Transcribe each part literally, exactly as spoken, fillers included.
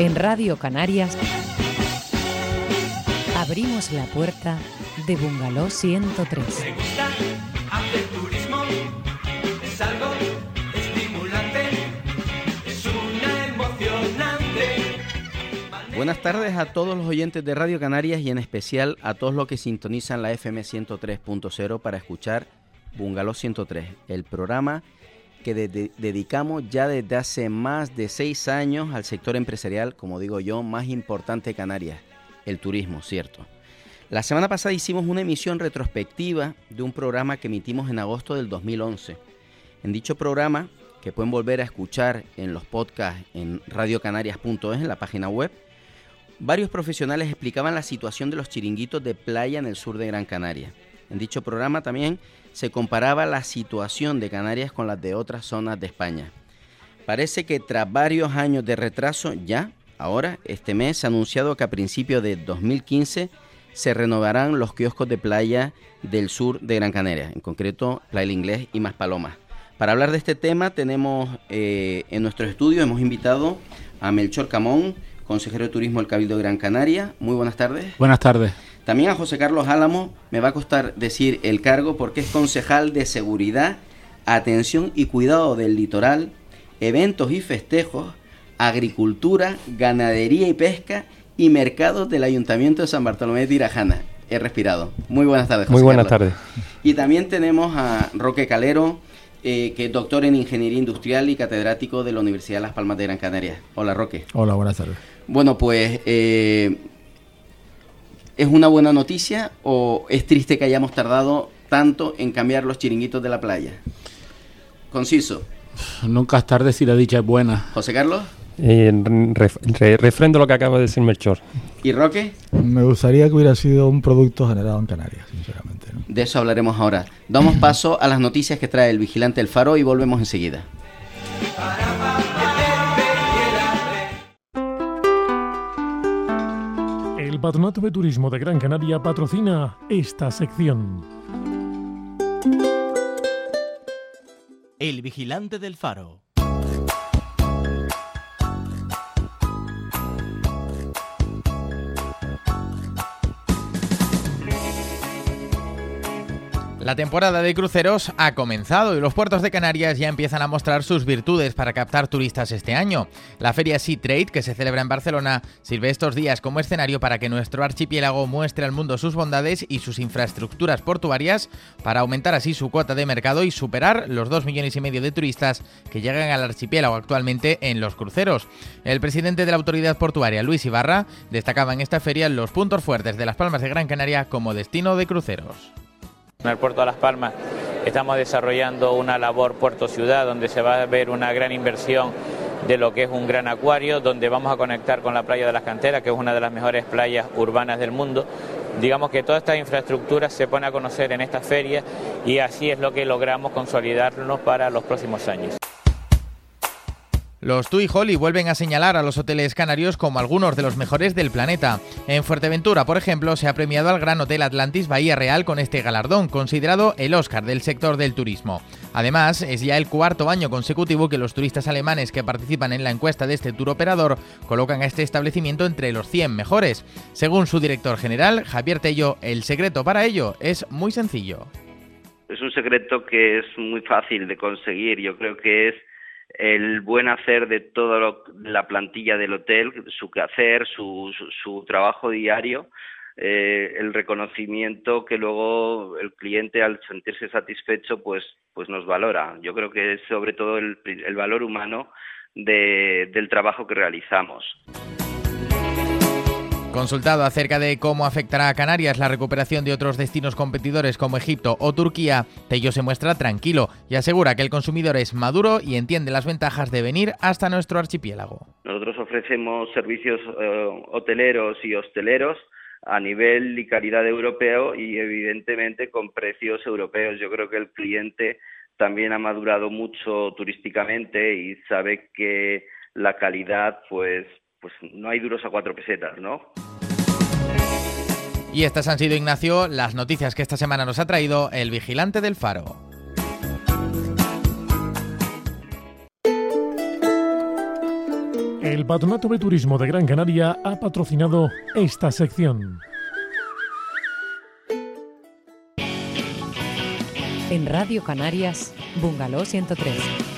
En Radio Canarias abrimos la puerta de Bungalow ciento tres. Me gusta hacer turismo, es algo estimulante, es una emocionante. Buenas tardes a todos los oyentes de Radio Canarias y en especial a todos los que sintonizan la F M ciento tres punto cero para escuchar Bungalow ciento tres, el programa que de- de- dedicamos ya desde hace más de seis años al sector empresarial, como digo yo, más importante de Canarias, el turismo, ¿cierto? La semana pasada hicimos una emisión retrospectiva de un programa que emitimos en agosto del dos mil once. En dicho programa, que pueden volver a escuchar en los podcasts en radio canarias punto es, en la página web, varios profesionales explicaban la situación de los chiringuitos de playa en el sur de Gran Canaria. En dicho programa también se comparaba la situación de Canarias con las de otras zonas de España. Parece que tras varios años de retraso, ya, ahora, este mes, se ha anunciado que a principios de dos mil quince se renovarán los kioscos de playa del sur de Gran Canaria, en concreto Playa El Inglés y Maspalomas. Para hablar de este tema tenemos eh, en nuestro estudio, hemos invitado a Melchor Camón, consejero de Turismo del Cabildo de Gran Canaria. Muy buenas tardes. Buenas tardes. También a José Carlos Álamo, me va a costar decir el cargo porque es concejal de Seguridad, Atención y Cuidado del Litoral, Eventos y Festejos, Agricultura, Ganadería y Pesca y Mercados del Ayuntamiento de San Bartolomé de Tirajana. He respirado. Muy buenas tardes, José Muy buenas Carlos. tardes. Y también tenemos a Roque Calero, eh, que es doctor en Ingeniería Industrial y catedrático de la Universidad de Las Palmas de Gran Canaria. Hola, Roque. Hola, buenas tardes. Bueno, pues... Eh, ¿es una buena noticia o es triste que hayamos tardado tanto en cambiar los chiringuitos de la playa? Conciso. Nunca es tarde si la dicha es buena. José Carlos Eh, ref- re- refrendo lo que acaba de decir Melchor. y Roque. Me gustaría que hubiera sido un producto generado en Canarias, sinceramente, ¿no? De eso hablaremos ahora. Damos paso a las noticias que trae el vigilante El Faro y volvemos enseguida. El Patronato de Turismo de Gran Canaria patrocina esta sección. El vigilante del Faro. La temporada de cruceros ha comenzado y los puertos de Canarias ya empiezan a mostrar sus virtudes para captar turistas este año. La feria Sea Trade, que se celebra en Barcelona, sirve estos días como escenario para que nuestro archipiélago muestre al mundo sus bondades y sus infraestructuras portuarias para aumentar así su cuota de mercado y superar los dos millones y medio de turistas que llegan al archipiélago actualmente en los cruceros. El presidente de la autoridad portuaria, Luis Ibarra, destacaba en esta feria los puntos fuertes de Las Palmas de Gran Canaria como destino de cruceros. En el puerto de Las Palmas estamos desarrollando una labor puerto-ciudad donde se va a ver una gran inversión de lo que es un gran acuario, donde vamos a conectar con la playa de las Canteras, que es una de las mejores playas urbanas del mundo. Digamos que toda esta infraestructura se pone a conocer en esta feria y así es lo que logramos consolidarnos para los próximos años. Los TUI Holi vuelven a señalar a los hoteles canarios como algunos de los mejores del planeta. En Fuerteventura, por ejemplo, se ha premiado al Gran Hotel Atlantis Bahía Real con este galardón, considerado el Oscar del sector del turismo. Además, es ya el cuarto año consecutivo que los turistas alemanes que participan en la encuesta de este tour operador colocan a este establecimiento entre los cien mejores. Según su director general, Javier Tello, el secreto para ello es muy sencillo. Es un secreto que es muy fácil de conseguir. Yo creo que es el buen hacer de toda lo, la plantilla del hotel, su quehacer, su, su, su trabajo diario, eh, el reconocimiento que luego el cliente al sentirse satisfecho pues pues nos valora. Yo creo que es sobre todo el, el valor humano de, del trabajo que realizamos. Consultado acerca de cómo afectará a Canarias la recuperación de otros destinos competidores como Egipto o Turquía, Tello se muestra tranquilo y asegura que el consumidor es maduro y entiende las ventajas de venir hasta nuestro archipiélago. Nosotros ofrecemos servicios eh, hoteleros y hosteleros a nivel y calidad europeo y evidentemente con precios europeos. Yo creo que el cliente también ha madurado mucho turísticamente y sabe que la calidad pues pues no hay duros a cuatro pesetas, ¿no? Y estas han sido, Ignacio, las noticias que esta semana nos ha traído el Vigilante del Faro. El Patronato de Turismo de Gran Canaria ha patrocinado esta sección. En Radio Canarias, Bungalow ciento tres.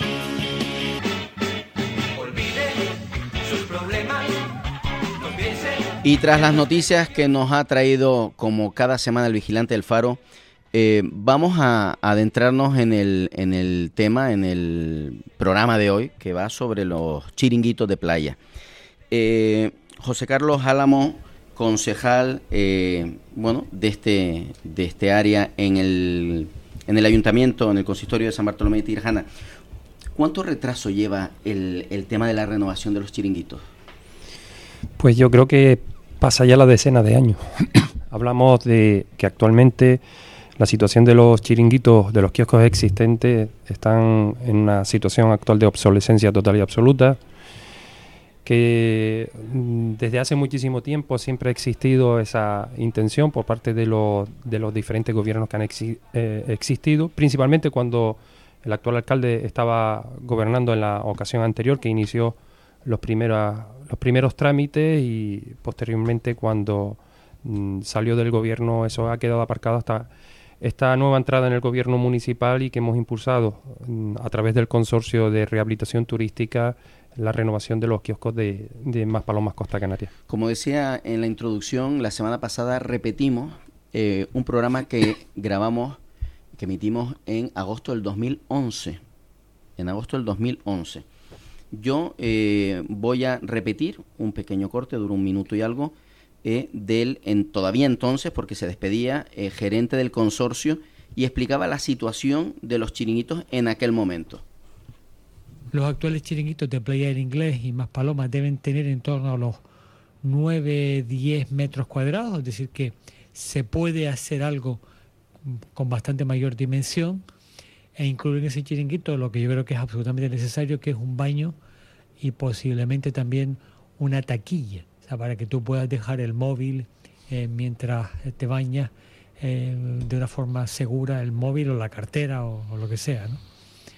Y tras las noticias que nos ha traído como cada semana el Vigilante del Faro, eh, vamos a adentrarnos en el, en el tema, en el programa de hoy, que va sobre los chiringuitos de playa. Eh, José Carlos Álamo, concejal eh, bueno, de, este, de este área en el, en el Ayuntamiento, en el Consistorio de San Bartolomé de Tirjana, ¿cuánto retraso lleva el, el tema de la renovación de los chiringuitos? Pues yo creo que pasa ya la decena de años. Hablamos de que actualmente la situación de los chiringuitos, de los kioscos existentes, están en una situación actual de obsolescencia total y absoluta, que desde hace muchísimo tiempo siempre ha existido esa intención por parte de los, de los diferentes gobiernos que han exi- eh, existido, principalmente cuando el actual alcalde estaba gobernando en la ocasión anterior, que inició los primeros, los primeros trámites, y posteriormente cuando mm, salió del gobierno eso ha quedado aparcado hasta esta nueva entrada en el gobierno municipal, y que hemos impulsado mm, a través del consorcio de rehabilitación turística la renovación de los kioscos de, de Maspalomas, Costa Canaria. Como decía en la introducción, la semana pasada repetimos eh, un programa que grabamos, que emitimos en agosto del dos mil once. En agosto del dos mil once. Yo eh, voy a repetir un pequeño corte, dura un minuto y algo, eh, del en, todavía entonces, porque se despedía, eh, gerente del consorcio, y explicaba la situación de los chiringuitos en aquel momento. Los actuales chiringuitos de Playa del Inglés y Maspalomas deben tener en torno a los nueve a diez metros cuadrados, es decir que se puede hacer algo con bastante mayor dimensión, e incluir en ese chiringuito lo que yo creo que es absolutamente necesario, que es un baño y posiblemente también una taquilla, o sea, para que tú puedas dejar el móvil eh, mientras te bañas eh, de una forma segura, el móvil o la cartera o, o lo que sea, ¿no?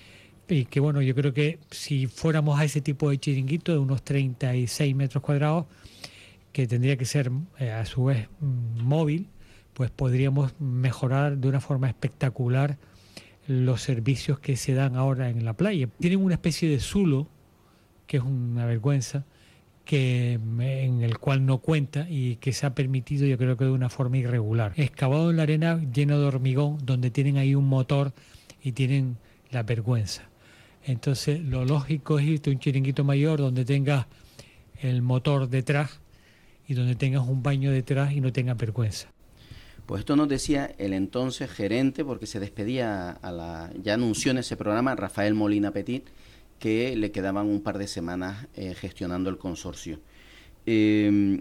Y que bueno, yo creo que si fuéramos a ese tipo de chiringuito de unos treinta y seis metros cuadrados, que tendría que ser eh, a su vez mm, móvil, pues podríamos mejorar de una forma espectacular los servicios que se dan ahora en la playa. Tienen una especie de zulo, que es una vergüenza, que en el cual no cuenta y que se ha permitido, yo creo que de una forma irregular. Excavado en la arena, lleno de hormigón, donde tienen ahí un motor y tienen la vergüenza. Entonces, lo lógico es irte a un chiringuito mayor donde tengas el motor detrás y donde tengas un baño detrás y no tengas vergüenza. Pues esto nos decía el entonces gerente, porque se despedía, a la ya anunció en ese programa, Rafael Molina Petit, que le quedaban un par de semanas eh, gestionando el consorcio. Eh,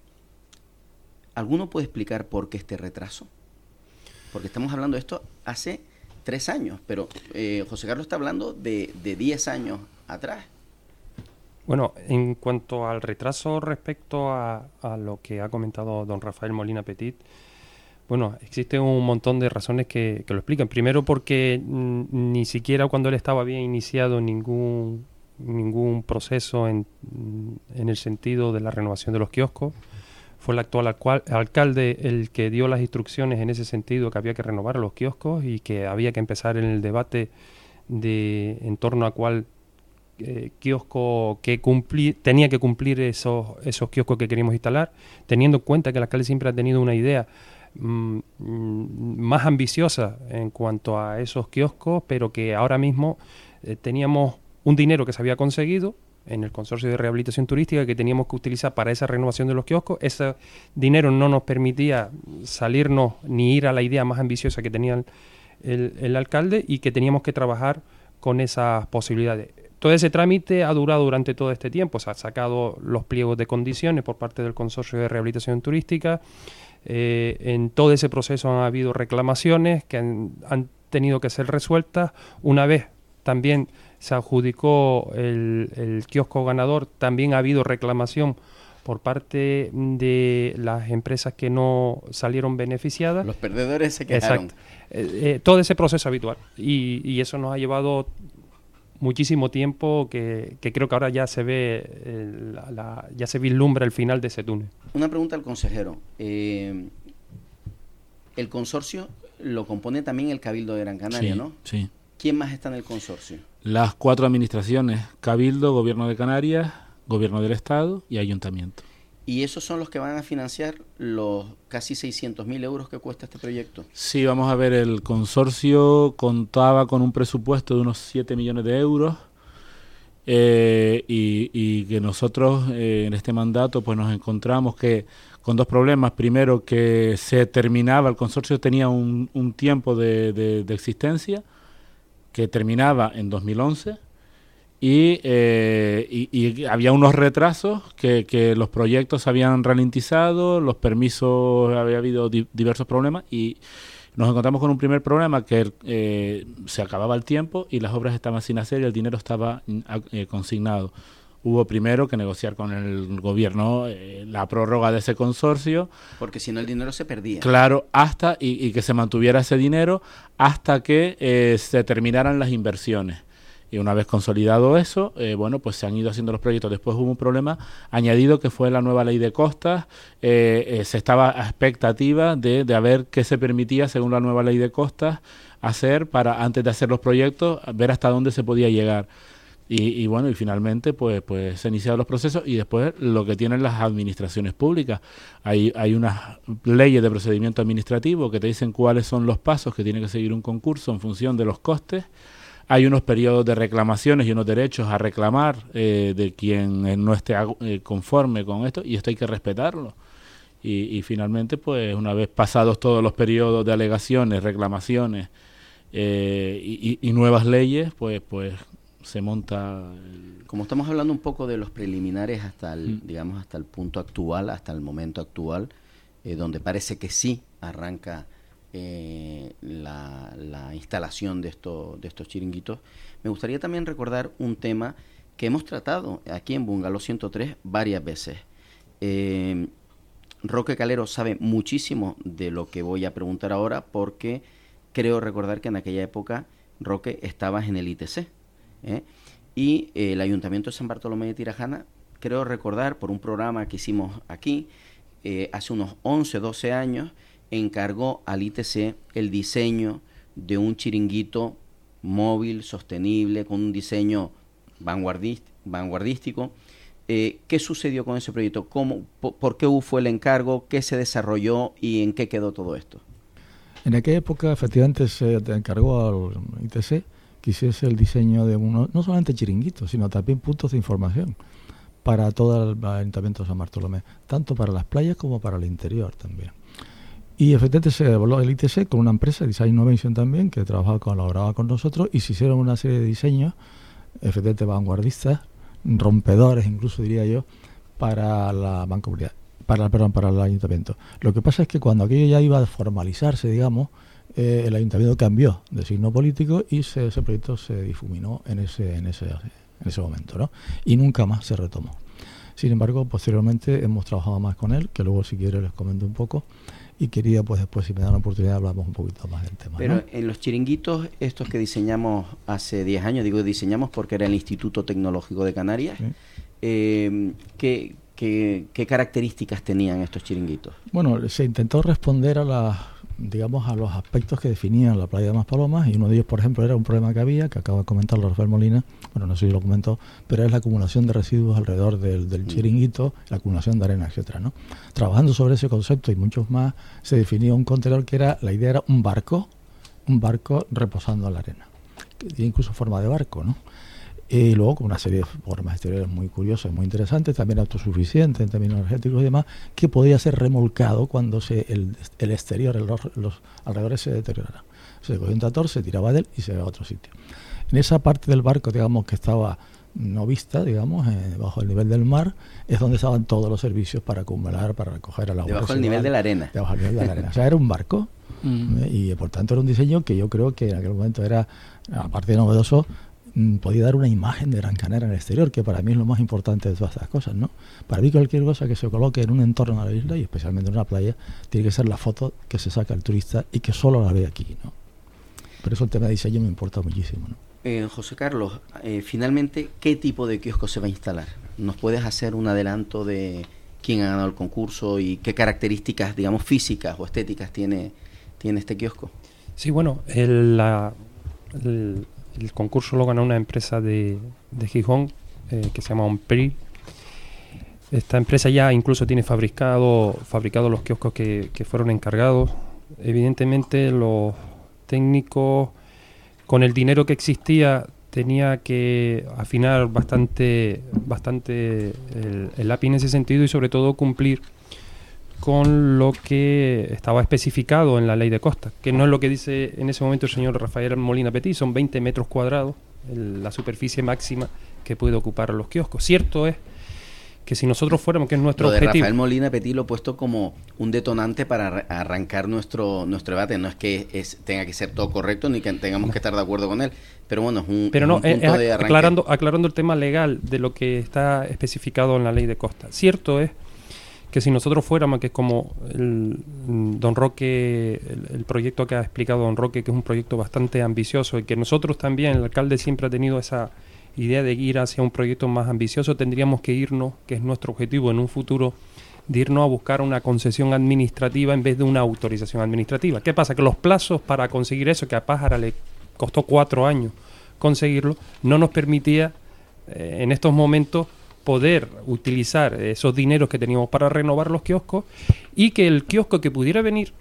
¿Alguno puede explicar por qué este retraso? Porque estamos hablando de esto hace tres años, pero eh, José Carlos está hablando de, de diez años atrás. Bueno, en cuanto al retraso respecto a, a lo que ha comentado don Rafael Molina Petit, bueno, existe un montón de razones que, que lo explican. Primero porque mm, ni siquiera cuando él estaba había iniciado ningún ningún proceso en, en el sentido de la renovación de los kioscos. Fue el actual alcual, alcalde el que dio las instrucciones en ese sentido, que había que renovar los kioscos y que había que empezar en el debate de en torno a cuál eh, kiosco que cumplir, tenía que cumplir esos, esos kioscos que queríamos instalar, teniendo en cuenta que el alcalde siempre ha tenido una idea mm, más ambiciosa en cuanto a esos kioscos, pero que ahora mismo eh, teníamos un dinero que se había conseguido en el consorcio de rehabilitación turística que teníamos que utilizar para esa renovación de los kioscos. Ese dinero no nos permitía salirnos ni ir a la idea más ambiciosa que tenía el, el, el alcalde, y que teníamos que trabajar con esas posibilidades. Todo ese trámite ha durado durante todo este tiempo. Se han sacado los pliegos de condiciones por parte del consorcio de rehabilitación turística. Eh, en todo ese proceso han habido reclamaciones que han, han tenido que ser resueltas. Una vez también se adjudicó el, el kiosco ganador, también ha habido reclamación por parte de las empresas que no salieron beneficiadas. Los perdedores se quedaron. Exacto. Eh, eh, todo ese proceso habitual. Y, y eso nos ha llevado muchísimo tiempo que, que creo que ahora ya se ve, eh, la, la, ya se vislumbra el final de ese túnel. Una pregunta al consejero. Eh, el consorcio lo compone también el Cabildo de Gran Canaria, sí, ¿no? Sí. ¿Quién más está en el consorcio? Las cuatro administraciones: Cabildo, Gobierno de Canarias, Gobierno del Estado y Ayuntamiento. ¿Y esos son los que van a financiar los casi seiscientos mil euros que cuesta este proyecto? Sí, vamos a ver, el consorcio contaba con un presupuesto de unos siete millones de euros eh, y, y que nosotros eh, en este mandato pues nos encontramos que con dos problemas. Primero, que se terminaba, el consorcio tenía un, un tiempo de, de, de existencia que terminaba en dos mil once y, eh, y, y había unos retrasos que, que los proyectos se habían ralentizado, los permisos, había habido di- diversos problemas y nos encontramos con un primer problema que eh, se acababa el tiempo y las obras estaban sin hacer y el dinero estaba eh, consignado. Hubo primero que negociar con el gobierno eh, la prórroga de ese consorcio. Porque si no el dinero se perdía. Claro, hasta y, y que se mantuviera ese dinero hasta que eh, se terminaran las inversiones. Y una vez consolidado eso, eh, bueno, pues se han ido haciendo los proyectos. Después hubo un problema añadido que fue la nueva ley de costas. Eh, eh, se estaba a expectativa de, de a ver qué se permitía, según la nueva ley de costas, hacer para, antes de hacer los proyectos, ver hasta dónde se podía llegar. Y, y bueno, y finalmente pues pues se han iniciado los procesos y después lo que tienen las administraciones públicas. Hay, hay unas leyes de procedimiento administrativo que te dicen cuáles son los pasos que tiene que seguir un concurso en función de los costes. Hay unos periodos de reclamaciones y unos derechos a reclamar eh, de quien no esté eh, conforme con esto, y esto hay que respetarlo. Y, y finalmente, pues una vez pasados todos los periodos de alegaciones, reclamaciones eh, y, y nuevas leyes, pues pues se monta. El... Como estamos hablando un poco de los preliminares hasta el, Mm. digamos, hasta el punto actual, hasta el momento actual, eh, donde parece que sí arranca eh, la, la instalación de, esto, de estos chiringuitos, me gustaría también recordar un tema que hemos tratado aquí en Bungalow ciento tres varias veces. Eh, Roque Calero sabe muchísimo de lo que voy a preguntar ahora, porque creo recordar que en aquella época, Roque, estabas en el I T C, ¿eh? y eh, el Ayuntamiento de San Bartolomé de Tirajana, creo recordar por un programa que hicimos aquí eh, hace unos once, doce años, encargó al I T C el diseño de un chiringuito móvil, sostenible, con un diseño vanguardist- vanguardístico. Eh, ¿Qué sucedió con ese proyecto? ¿Cómo, po, ¿Por qué fue el encargo? ¿Qué se desarrolló? ¿Y en qué quedó todo esto? En aquella época, efectivamente, se encargó al I T C que hiciese el diseño de uno, no solamente chiringuitos, sino también puntos de información para todo el Ayuntamiento de San Bartolomé, tanto para las playas como para el interior también. Y efectivamente se habló el I T C con una empresa, Design Innovation también, que trabajaba, colaboraba con nosotros, y se hicieron una serie de diseños, efectivamente vanguardistas, rompedores incluso diría yo, para la mancomunidad, para, perdón, para el ayuntamiento. Lo que pasa es que cuando aquello ya iba a formalizarse, digamos, eh, el ayuntamiento cambió de signo político y se, ese proyecto se difuminó en ese, en ese, en ese momento, ¿no? Y nunca más se retomó. Sin embargo, posteriormente hemos trabajado más con él, que luego si quiere les comento un poco, y quería pues después, si me dan la oportunidad, hablamos un poquito más del tema. Pero ¿no? en los chiringuitos estos que diseñamos hace diez años, digo diseñamos porque era el Instituto Tecnológico de Canarias, Sí. eh, ¿qué, qué, qué características tenían estos chiringuitos? Bueno, se intentó responder a las, digamos, a los aspectos que definían la playa de Maspalomas, y uno de ellos, por ejemplo, era un problema que había, que acaba de comentarlo Rafael Molina, bueno, no sé si lo comentó, pero es la acumulación de residuos alrededor del, del chiringuito, la acumulación de arena, etcétera, ¿no? Trabajando sobre ese concepto y muchos más, se definía un contenedor que era, la idea era un barco, un barco reposando en la arena, que tiene incluso forma de barco, ¿no? Y luego con una serie de formas exteriores muy curiosas, muy interesantes, también autosuficiente en términos energéticos y demás, que podía ser remolcado cuando se, el, el exterior, el, los, los alrededores se deterioraran. Se cogía un tractor, se tiraba de él y se iba a otro sitio. En esa parte del barco, digamos, que estaba no vista, digamos, eh, bajo el nivel del mar, es donde estaban todos los servicios para acumular, para recoger el agua. Debajo del nivel de la arena. Debajo del nivel de la arena. O sea, era un barco. Mm. ¿eh? Y por tanto era un diseño que yo creo que en aquel momento era, aparte de novedoso, podía dar una imagen de Gran Canaria en el exterior, que para mí es lo más importante de todas estas cosas, ¿no? Para mí cualquier cosa que se coloque en un entorno de la isla, y especialmente en una playa, tiene que ser la foto que se saca el turista y que solo la ve aquí, ¿no? Por eso el tema de diseño me importa muchísimo, ¿no? Eh, José Carlos, eh, finalmente, ¿qué tipo de kiosco se va a instalar? ¿Nos puedes hacer un adelanto de quién ha ganado el concurso y qué características, digamos, físicas o estéticas tiene, tiene este kiosco? Sí, bueno, el, la, el, el concurso lo ganó una empresa de, de Gijón eh, que se llama Ompril. Esta empresa ya incluso tiene fabricado, fabricado los kioscos que, que fueron encargados. Evidentemente los técnicos, con el dinero que existía, tenía que afinar bastante, bastante el, el lápiz en ese sentido y sobre todo cumplir con lo que estaba especificado en la ley de costas, que no es lo que dice en ese momento el señor Rafael Molina Petit, son veinte metros cuadrados el, la superficie máxima que puede ocupar los kioscos. Cierto es que si nosotros fuéramos, que es nuestro lo de objetivo... Rafael Molina Petit lo he puesto como un detonante para arrancar nuestro nuestro debate. No es que es, tenga que ser todo correcto ni que tengamos no. que estar de acuerdo con él, pero bueno, es un, pero es no, un punto es, de arranque. Aclarando, aclarando el tema legal de lo que está especificado en la ley de costas. Cierto es que si nosotros fuéramos, que es como el, don Roque, el, el proyecto que ha explicado don Roque, que es un proyecto bastante ambicioso y que nosotros también, el alcalde siempre ha tenido esa idea de ir hacia un proyecto más ambicioso, tendríamos que irnos, que es nuestro objetivo en un futuro, de irnos a buscar una concesión administrativa en vez de una autorización administrativa. ¿Qué pasa? Que los plazos para conseguir eso, que a Pájara le costó cuatro años conseguirlo, no nos permitía eh, en estos momentos poder utilizar esos dineros que teníamos para renovar los kioscos y que el kiosco que pudiera venir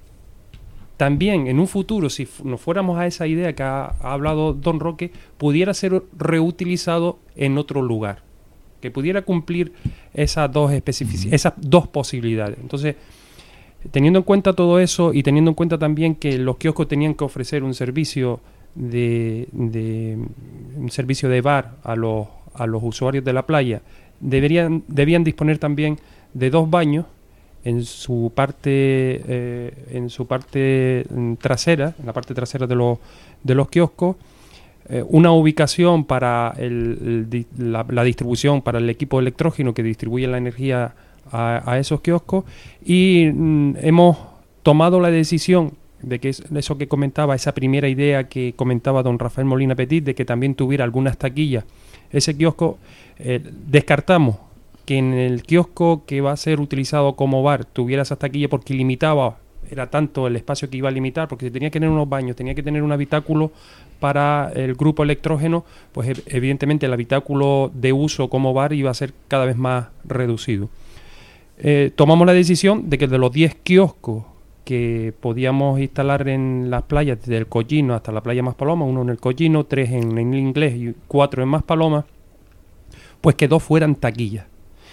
también en un futuro, si nos fuéramos a esa idea que ha, ha hablado don Roque, pudiera ser reutilizado en otro lugar, que pudiera cumplir esas dos especificidades, esas dos posibilidades. Entonces, teniendo en cuenta todo eso y teniendo en cuenta también que los kioscos tenían que ofrecer un servicio de, de un servicio de bar a los a los usuarios de la playa, deberían debían disponer también de dos baños en su parte eh, en su parte trasera, en la parte trasera de los de los kioscos, eh, una ubicación para el, el, la, la distribución para el equipo electrógeno que distribuye la energía a, a esos kioscos y mm, hemos tomado la decisión de que es eso que comentaba, esa primera idea que comentaba don Rafael Molina Petit, de que también tuviera algunas taquillas. Ese kiosco, eh, descartamos que en el kiosco que va a ser utilizado como bar tuviera esas taquillas porque limitaba, era tanto el espacio que iba a limitar, porque si tenía que tener unos baños, tenía que tener un habitáculo para el grupo electrógeno, pues evidentemente el habitáculo de uso como bar iba a ser cada vez más reducido. Eh, tomamos la decisión de que de los diez kioscos que podíamos instalar en las playas, desde el Collino hasta la playa Maspalomas, uno en el Collino, tres en, en Inglés y cuatro en Maspalomas, pues que dos fueran taquillas.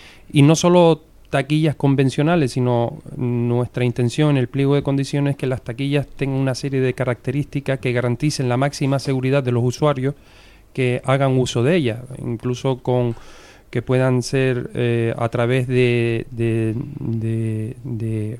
Y no solo taquillas convencionales, sino nuestra intención en el pliego de condiciones es que las taquillas tengan una serie de características que garanticen la máxima seguridad de los usuarios que hagan uso de ellas, incluso con que puedan ser eh, a través de, de, de, de,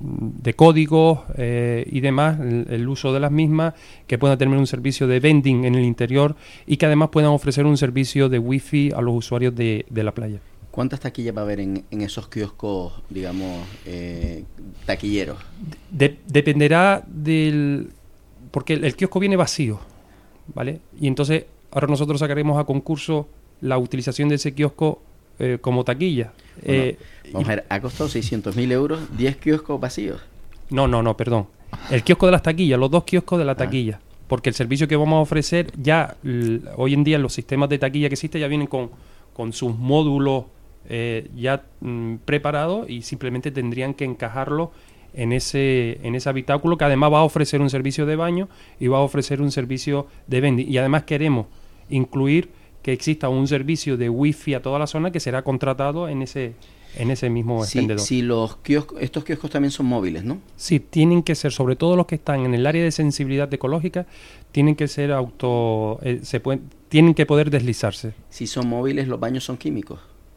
de códigos eh, y demás, el, el uso de las mismas, que puedan tener un servicio de vending en el interior y que además puedan ofrecer un servicio de wifi a los usuarios de, de la playa. ¿Cuántas taquillas va a haber en, en esos kioscos, digamos, eh, taquilleros? De, dependerá del... porque el, el kiosco viene vacío, ¿vale? Y entonces ahora nosotros sacaremos a concurso la utilización de ese kiosco eh, como taquilla. Bueno, eh, vamos a ver, ha costado seiscientos mil euros, diez kioscos vacíos. No, no, no, perdón. El kiosco de las taquillas, los dos kioscos de la taquilla. Ah. Porque el servicio que vamos a ofrecer ya, l- hoy en día los sistemas de taquilla que existen ya vienen con, con sus módulos eh, ya mm, preparados y simplemente tendrían que encajarlo en ese, en ese habitáculo que además va a ofrecer un servicio de baño y va a ofrecer un servicio de vending. Y además queremos incluir que exista un servicio de wifi a toda la zona que será contratado en ese en ese mismo sí, expendedor. Sí, los kioscos, estos kioscos también son móviles, ¿no? Sí, tienen que ser, sobre todo los que están en el área de sensibilidad ecológica, tienen que ser auto, eh, se pueden, tienen que poder deslizarse. Si son móviles, los baños son químicos.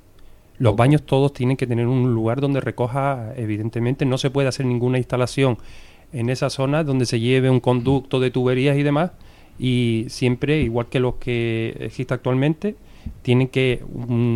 Los baños todos tienen que tener un lugar donde recoja, evidentemente, no se puede hacer ninguna instalación en esa zona donde se lleve un conducto de tuberías y demás. Y siempre, igual que los que existe actualmente, tienen que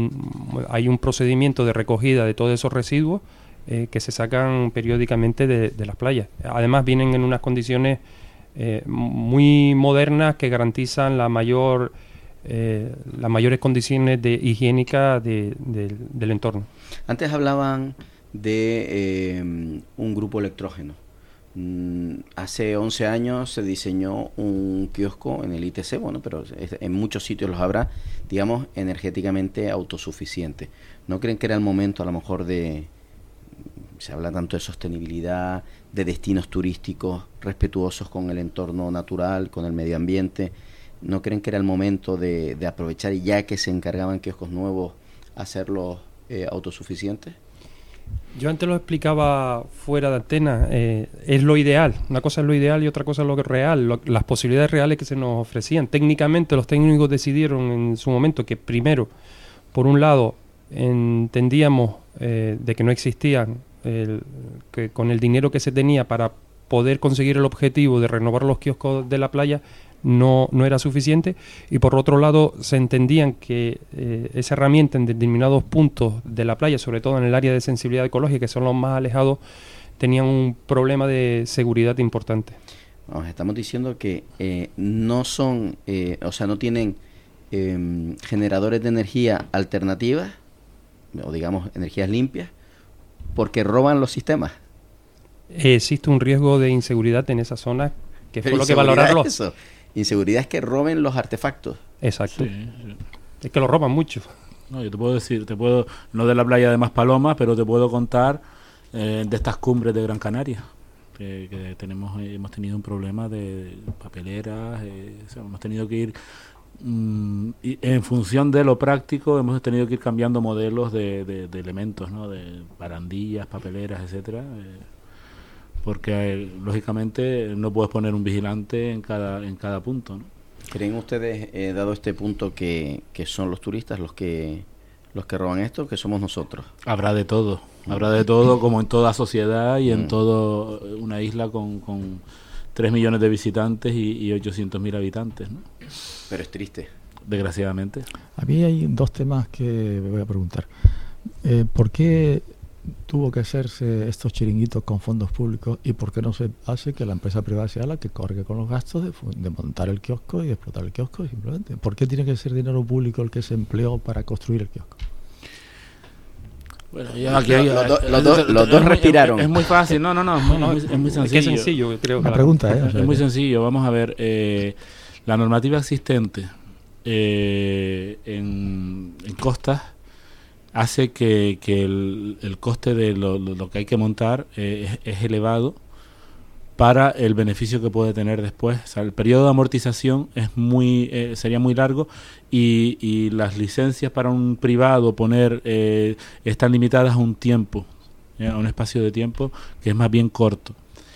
un, hay un procedimiento de recogida de todos esos residuos eh, que se sacan periódicamente de, de las playas. Además vienen en unas condiciones eh, muy modernas que garantizan la mayor, eh, las mayores condiciones de higiénica de, de, del entorno. Antes hablaban de eh, un grupo electrógeno. Mm, hace once años se diseñó un kiosco en el I T C, bueno, pero en muchos sitios los habrá, digamos, energéticamente autosuficientes. ¿No creen que era el momento a lo mejor de, se habla tanto de sostenibilidad, de destinos turísticos respetuosos con el entorno natural, con el medio ambiente? ¿No creen que era el momento de, de aprovechar, ya que se encargaban kioscos nuevos, hacerlos eh, autosuficientes? Yo antes lo explicaba fuera de antena, eh, es lo ideal, una cosa es lo ideal y otra cosa es lo real, lo, las posibilidades reales que se nos ofrecían. Técnicamente los técnicos decidieron en su momento que primero, por un lado, entendíamos eh, de que no existían, el, que con el dinero que se tenía para poder conseguir el objetivo de renovar los kioscos de la playa, no, no era suficiente, y por otro lado se entendían que eh, esa herramienta en determinados puntos de la playa, sobre todo en el área de sensibilidad ecológica, que son los más alejados, tenían un problema de seguridad importante. Nos estamos diciendo que eh, no son, eh, o sea, no tienen eh, generadores de energía alternativas, o digamos energías limpias, porque roban los sistemas. Eh, existe un riesgo de inseguridad en esa zona, que fue lo que valorarlo. Es eso. Inseguridad es que roben los artefactos. Exacto. Sí, sí. Es que lo roban mucho. No, yo te puedo decir, te puedo, no de la playa de Maspalomas, pero te puedo contar eh, de estas cumbres de Gran Canaria, que, que tenemos, eh, hemos tenido un problema de papeleras, eh, o sea, hemos tenido que ir, mm, y en función de lo práctico, hemos tenido que ir cambiando modelos de, de, de elementos, ¿no? De barandillas, papeleras, etcétera. Eh, porque eh, lógicamente no puedes poner un vigilante en cada en cada punto, ¿no? ¿Creen ustedes, eh, dado este punto, que, que son los turistas los que los que roban esto, que somos nosotros? Habrá de todo, habrá de todo, como en toda sociedad y en mm. toda una isla con, con tres millones de visitantes y, y ochocientos mil habitantes, ¿no? Pero es triste. Desgraciadamente. A mí hay dos temas que me voy a preguntar. Eh, ¿Por qué tuvo que hacerse estos chiringuitos con fondos públicos y por qué no se hace que la empresa privada sea la que cargue con los gastos de, de montar el kiosco y de explotar el kiosco simplemente? ¿Por qué tiene que ser dinero público el que se empleó para construir el kiosco? Bueno, ya aquí hay, los, los, los, dos, los dos respiraron. Es, es muy fácil, no, no, no, es muy, no, es muy sencillo. Es que es sencillo, yo creo. La pregunta es, es, es muy sencillo. Vamos a ver, eh, la normativa existente eh, en, en costas hace que, que el, el coste de lo, lo, lo que hay que montar eh, es, es elevado para el beneficio que puede tener después. O sea, el periodo de amortización es muy eh, sería muy largo y, y las licencias para un privado poner eh, están limitadas a un tiempo, ¿eh? a un espacio de tiempo que es más bien corto.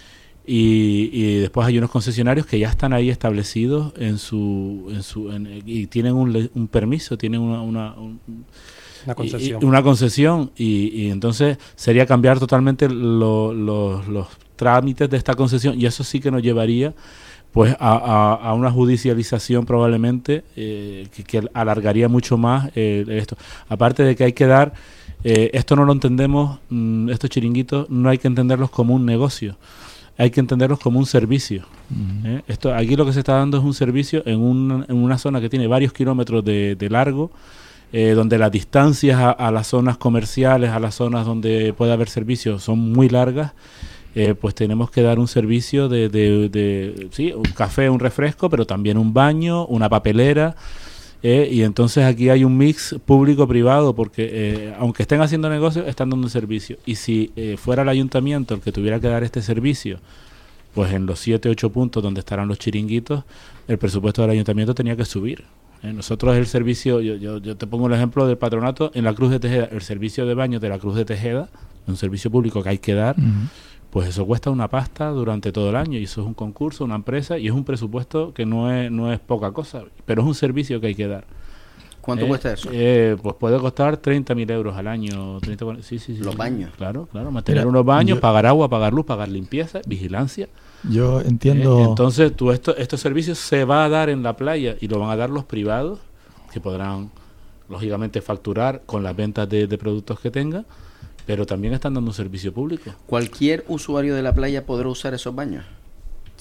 Y, y después hay unos concesionarios que ya están ahí establecidos en su, en su en, y tienen un, un permiso, tienen una, una un, Una concesión. Y, y una concesión y, y entonces sería cambiar totalmente lo, lo, los trámites de esta concesión y eso sí que nos llevaría pues a, a, a una judicialización probablemente eh, que, que alargaría mucho más eh, esto. Aparte de que hay que dar, eh, esto no lo entendemos, mmm, estos chiringuitos no hay que entenderlos como un negocio, hay que entenderlos como un servicio. Uh-huh. ¿eh? Esto aquí lo que se está dando es un servicio en, un, en una zona que tiene varios kilómetros de, de largo, Eh, donde las distancias a, a las zonas comerciales, a las zonas donde puede haber servicios son muy largas, eh, pues tenemos que dar un servicio de, de, de, sí, un café, un refresco, pero también un baño, una papelera, eh, y entonces aquí hay un mix público-privado, porque eh, aunque estén haciendo negocios, están dando un servicio. Y si eh, fuera el ayuntamiento el que tuviera que dar este servicio, pues en los siete, ocho puntos donde estarán los chiringuitos, el presupuesto del ayuntamiento tenía que subir. Eh, nosotros el servicio, yo, yo, yo te pongo el ejemplo del patronato en la Cruz de Tejeda, el servicio de baño de la Cruz de Tejeda, un servicio público que hay que dar, uh-huh. pues eso cuesta una pasta durante todo el año y eso es un concurso, una empresa y es un presupuesto que no es, no es poca cosa, pero es un servicio que hay que dar. ¿Cuánto eh, cuesta eso? Eh, pues puede costar treinta mil euros al año. treinta, sí, sí, sí. Los sí, baños. Claro, claro. Mantener Mira, unos baños, yo, pagar agua, pagar luz, pagar limpieza, vigilancia. Yo entiendo. Eh, entonces, tú esto, estos servicios se va a dar en la playa y lo van a dar los privados, que podrán, lógicamente, facturar con las ventas de, de productos que tengan, pero también están dando un servicio público. ¿Cualquier usuario de la playa podrá usar esos baños?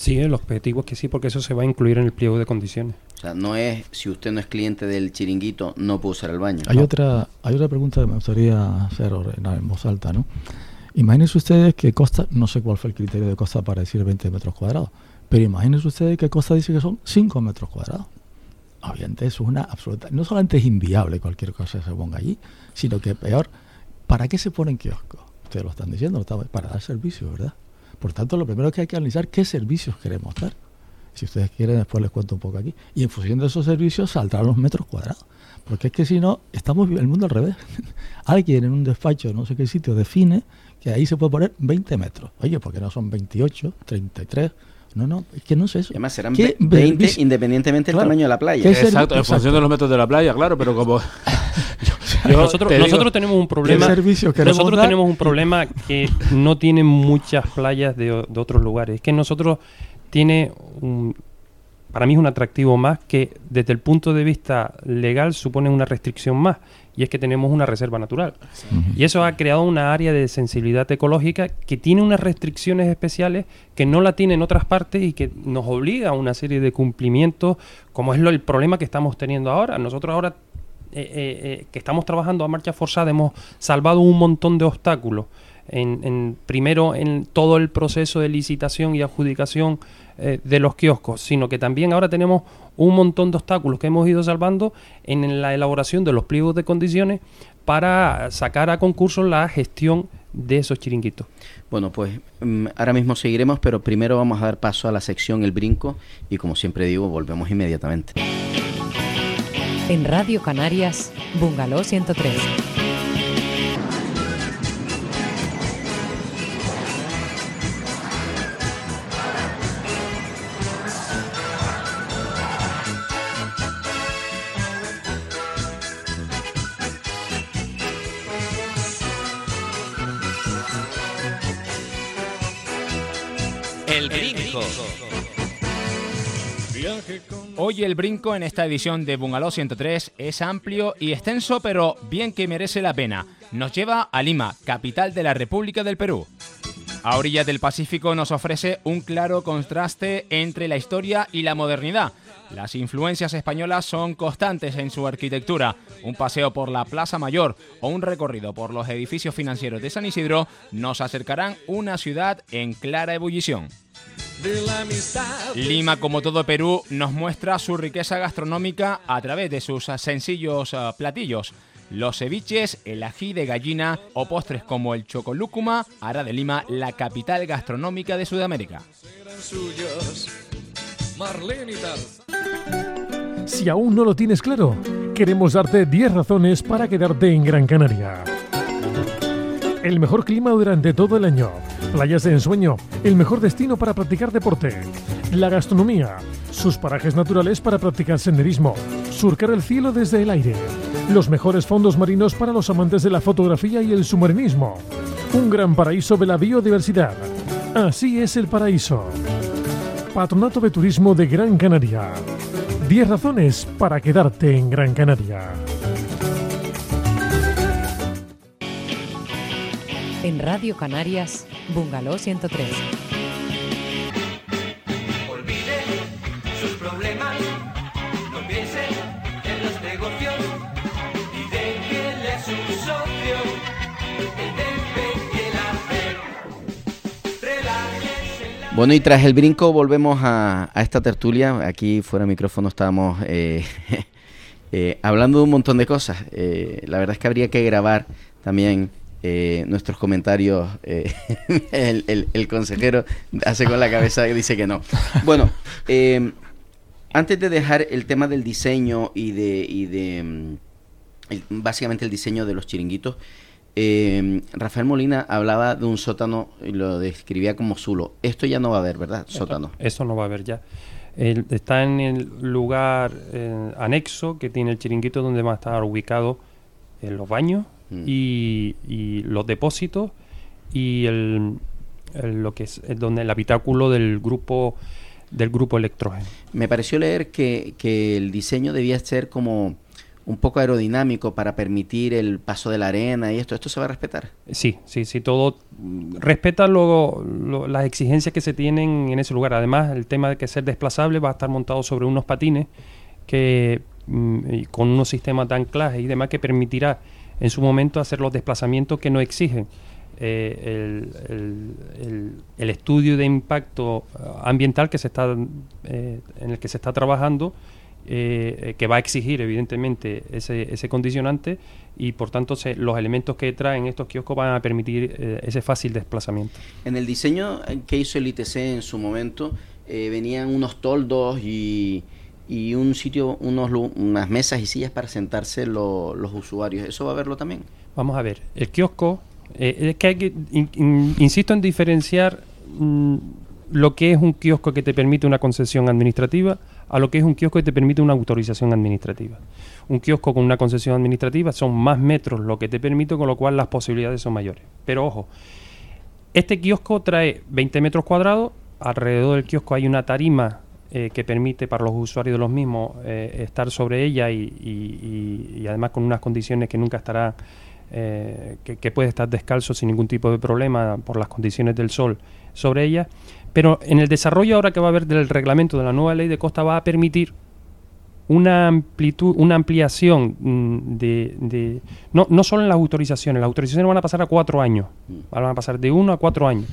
Sí, el objetivo es que sí, porque eso se va a incluir en el pliego de condiciones. O sea, no es, si usted no es cliente del chiringuito, no puede usar el baño. Hay ¿no? otra hay otra pregunta que me gustaría hacer en voz alta, ¿no? Imagínense ustedes que Costa, no sé cuál fue el criterio de Costa para decir veinte metros cuadrados, pero imagínense ustedes que Costa dice que son cinco metros cuadrados. Obviamente eso es una absoluta... No solamente es inviable cualquier cosa que se ponga allí, sino que peor, ¿para qué se ponen kioscos? Ustedes lo están diciendo, para dar servicio, ¿verdad? Por tanto, lo primero que hay que analizar qué servicios queremos dar. Si ustedes quieren, después les cuento un poco aquí. Y en función de esos servicios saldrán los metros cuadrados. Porque es que si no, estamos el mundo al revés. Alguien en un despacho, no sé qué sitio, define que ahí se puede poner veinte metros. Oye, ¿por qué no son veintiocho, treinta y tres? No, no, es que no es eso. Y además serán veinte servicio? Independientemente del Claro. tamaño de la playa. ¿Qué ser- Exacto, en Exacto. función de los metros de la playa, claro, pero como... yo nosotros te digo- nosotros tenemos un problema. ¿Qué servicios queremos Nosotros dar? tenemos un problema que no tienen muchas playas de, o- de otros lugares. Es que nosotros tiene un, para mí es un atractivo más que desde el punto de vista legal supone una restricción más, y es que tenemos una reserva natural. Ujú. Y eso ha creado una área de sensibilidad ecológica que tiene unas restricciones especiales que no la tiene en otras partes y que nos obliga a una serie de cumplimientos, como es lo, el problema que estamos teniendo ahora. Nosotros ahora eh, eh, eh, que estamos trabajando a marcha forzada hemos salvado un montón de obstáculos. En, en, primero en todo el proceso de licitación y adjudicación eh, de los kioscos, sino que también ahora tenemos un montón de obstáculos que hemos ido salvando en la elaboración de los pliegos de condiciones para sacar a concurso la gestión de esos chiringuitos. Bueno, pues mm, ahora mismo seguiremos, pero primero vamos a dar paso a la sección El Brinco y como siempre digo, volvemos inmediatamente. En Radio Canarias, Bungalow ciento tres. El Brinco. Hoy el brinco en esta edición de Bungalow ciento tres es amplio y extenso, pero bien que merece la pena. Nos lleva a Lima, capital de la República del Perú. A orillas del Pacífico nos ofrece un claro contraste entre la historia y la modernidad. Las influencias españolas son constantes en su arquitectura. Un paseo por la Plaza Mayor o un recorrido por los edificios financieros de San Isidro nos acercarán una ciudad en clara ebullición. Lima, como todo Perú, nos muestra su riqueza gastronómica a través de sus sencillos uh, platillos. Los ceviches, el ají de gallina o postres como el chocolúcuma hará de Lima la capital gastronómica de Sudamérica. Si aún no lo tienes claro, queremos darte diez razones para quedarte en Gran Canaria. El mejor clima durante todo el año, playas de ensueño, el mejor destino para practicar deporte, la gastronomía, sus parajes naturales para practicar senderismo, surcar el cielo desde el aire, los mejores fondos marinos para los amantes de la fotografía y el submarinismo, un gran paraíso de la biodiversidad. Así es el paraíso. Patronato de Turismo de Gran Canaria. diez razones para quedarte en Gran Canaria. En Radio Canarias, Bungalow ciento tres. Olvide sus problemas, no piense en los negocios y déjele a su socio el debe y el hacer. Relájese en la... Bueno, y tras el brinco volvemos a, a esta tertulia. Aquí fuera de micrófono estábamos eh, eh, hablando de un montón de cosas. Eh, la verdad es que habría que grabar también eh, nuestros comentarios. Eh, el, el, el consejero hace con la cabeza y dice que no. Bueno, eh, antes de dejar el tema del diseño y de, y de mm, el, básicamente el diseño de los chiringuitos, Eh, Rafael Molina hablaba de un sótano y lo describía como zulo. Esto ya no va a haber, ¿verdad? Sótano. Eso no va a haber ya. El, está en el lugar eh, anexo que tiene el chiringuito donde va a estar ubicado en los baños mm. y, y los depósitos y el, el, lo que es el, donde el habitáculo del grupo del grupo Electrogen. Me pareció leer que, que el diseño debía ser como un poco aerodinámico para permitir el paso de la arena y esto, ¿esto se va a respetar? Sí, sí, sí, todo respeta lo, lo, las exigencias que se tienen en ese lugar. Además, el tema de que ser desplazable va a estar montado sobre unos patines que mm, con unos sistemas de anclaje y demás que permitirá en su momento hacer los desplazamientos que no exigen eh, el, el, el, el estudio de impacto ambiental que se está eh, en el que se está trabajando. Eh, que va a exigir evidentemente ese, ese condicionante y por tanto se, los elementos que traen estos kioscos van a permitir eh, ese fácil desplazamiento. En el diseño que hizo el I T C en su momento eh, venían unos toldos y, y un sitio, unos, unas mesas y sillas para sentarse lo, los usuarios. ¿Eso va a verlo también? Vamos a ver, el kiosco eh, es que hay que in, in, insisto en diferenciar mm, lo que es un kiosco que te permite una concesión administrativa a lo que es un kiosco que te permite una autorización administrativa. Un kiosco con una concesión administrativa son más metros lo que te permite, con lo cual las posibilidades son mayores. Pero ojo, este kiosco trae veinte metros cuadrados, alrededor del kiosco hay una tarima eh, que permite para los usuarios de los mismos eh, estar sobre ella y, y, y, y además con unas condiciones que nunca estará, eh, que, que puede estar descalzo sin ningún tipo de problema por las condiciones del sol sobre ella. Pero en el desarrollo ahora que va a haber del reglamento de la nueva ley de costa va a permitir una amplitud, una ampliación mmm, de, de no, no solo en las autorizaciones, las autorizaciones van a pasar a cuatro años, van a pasar de uno a cuatro años.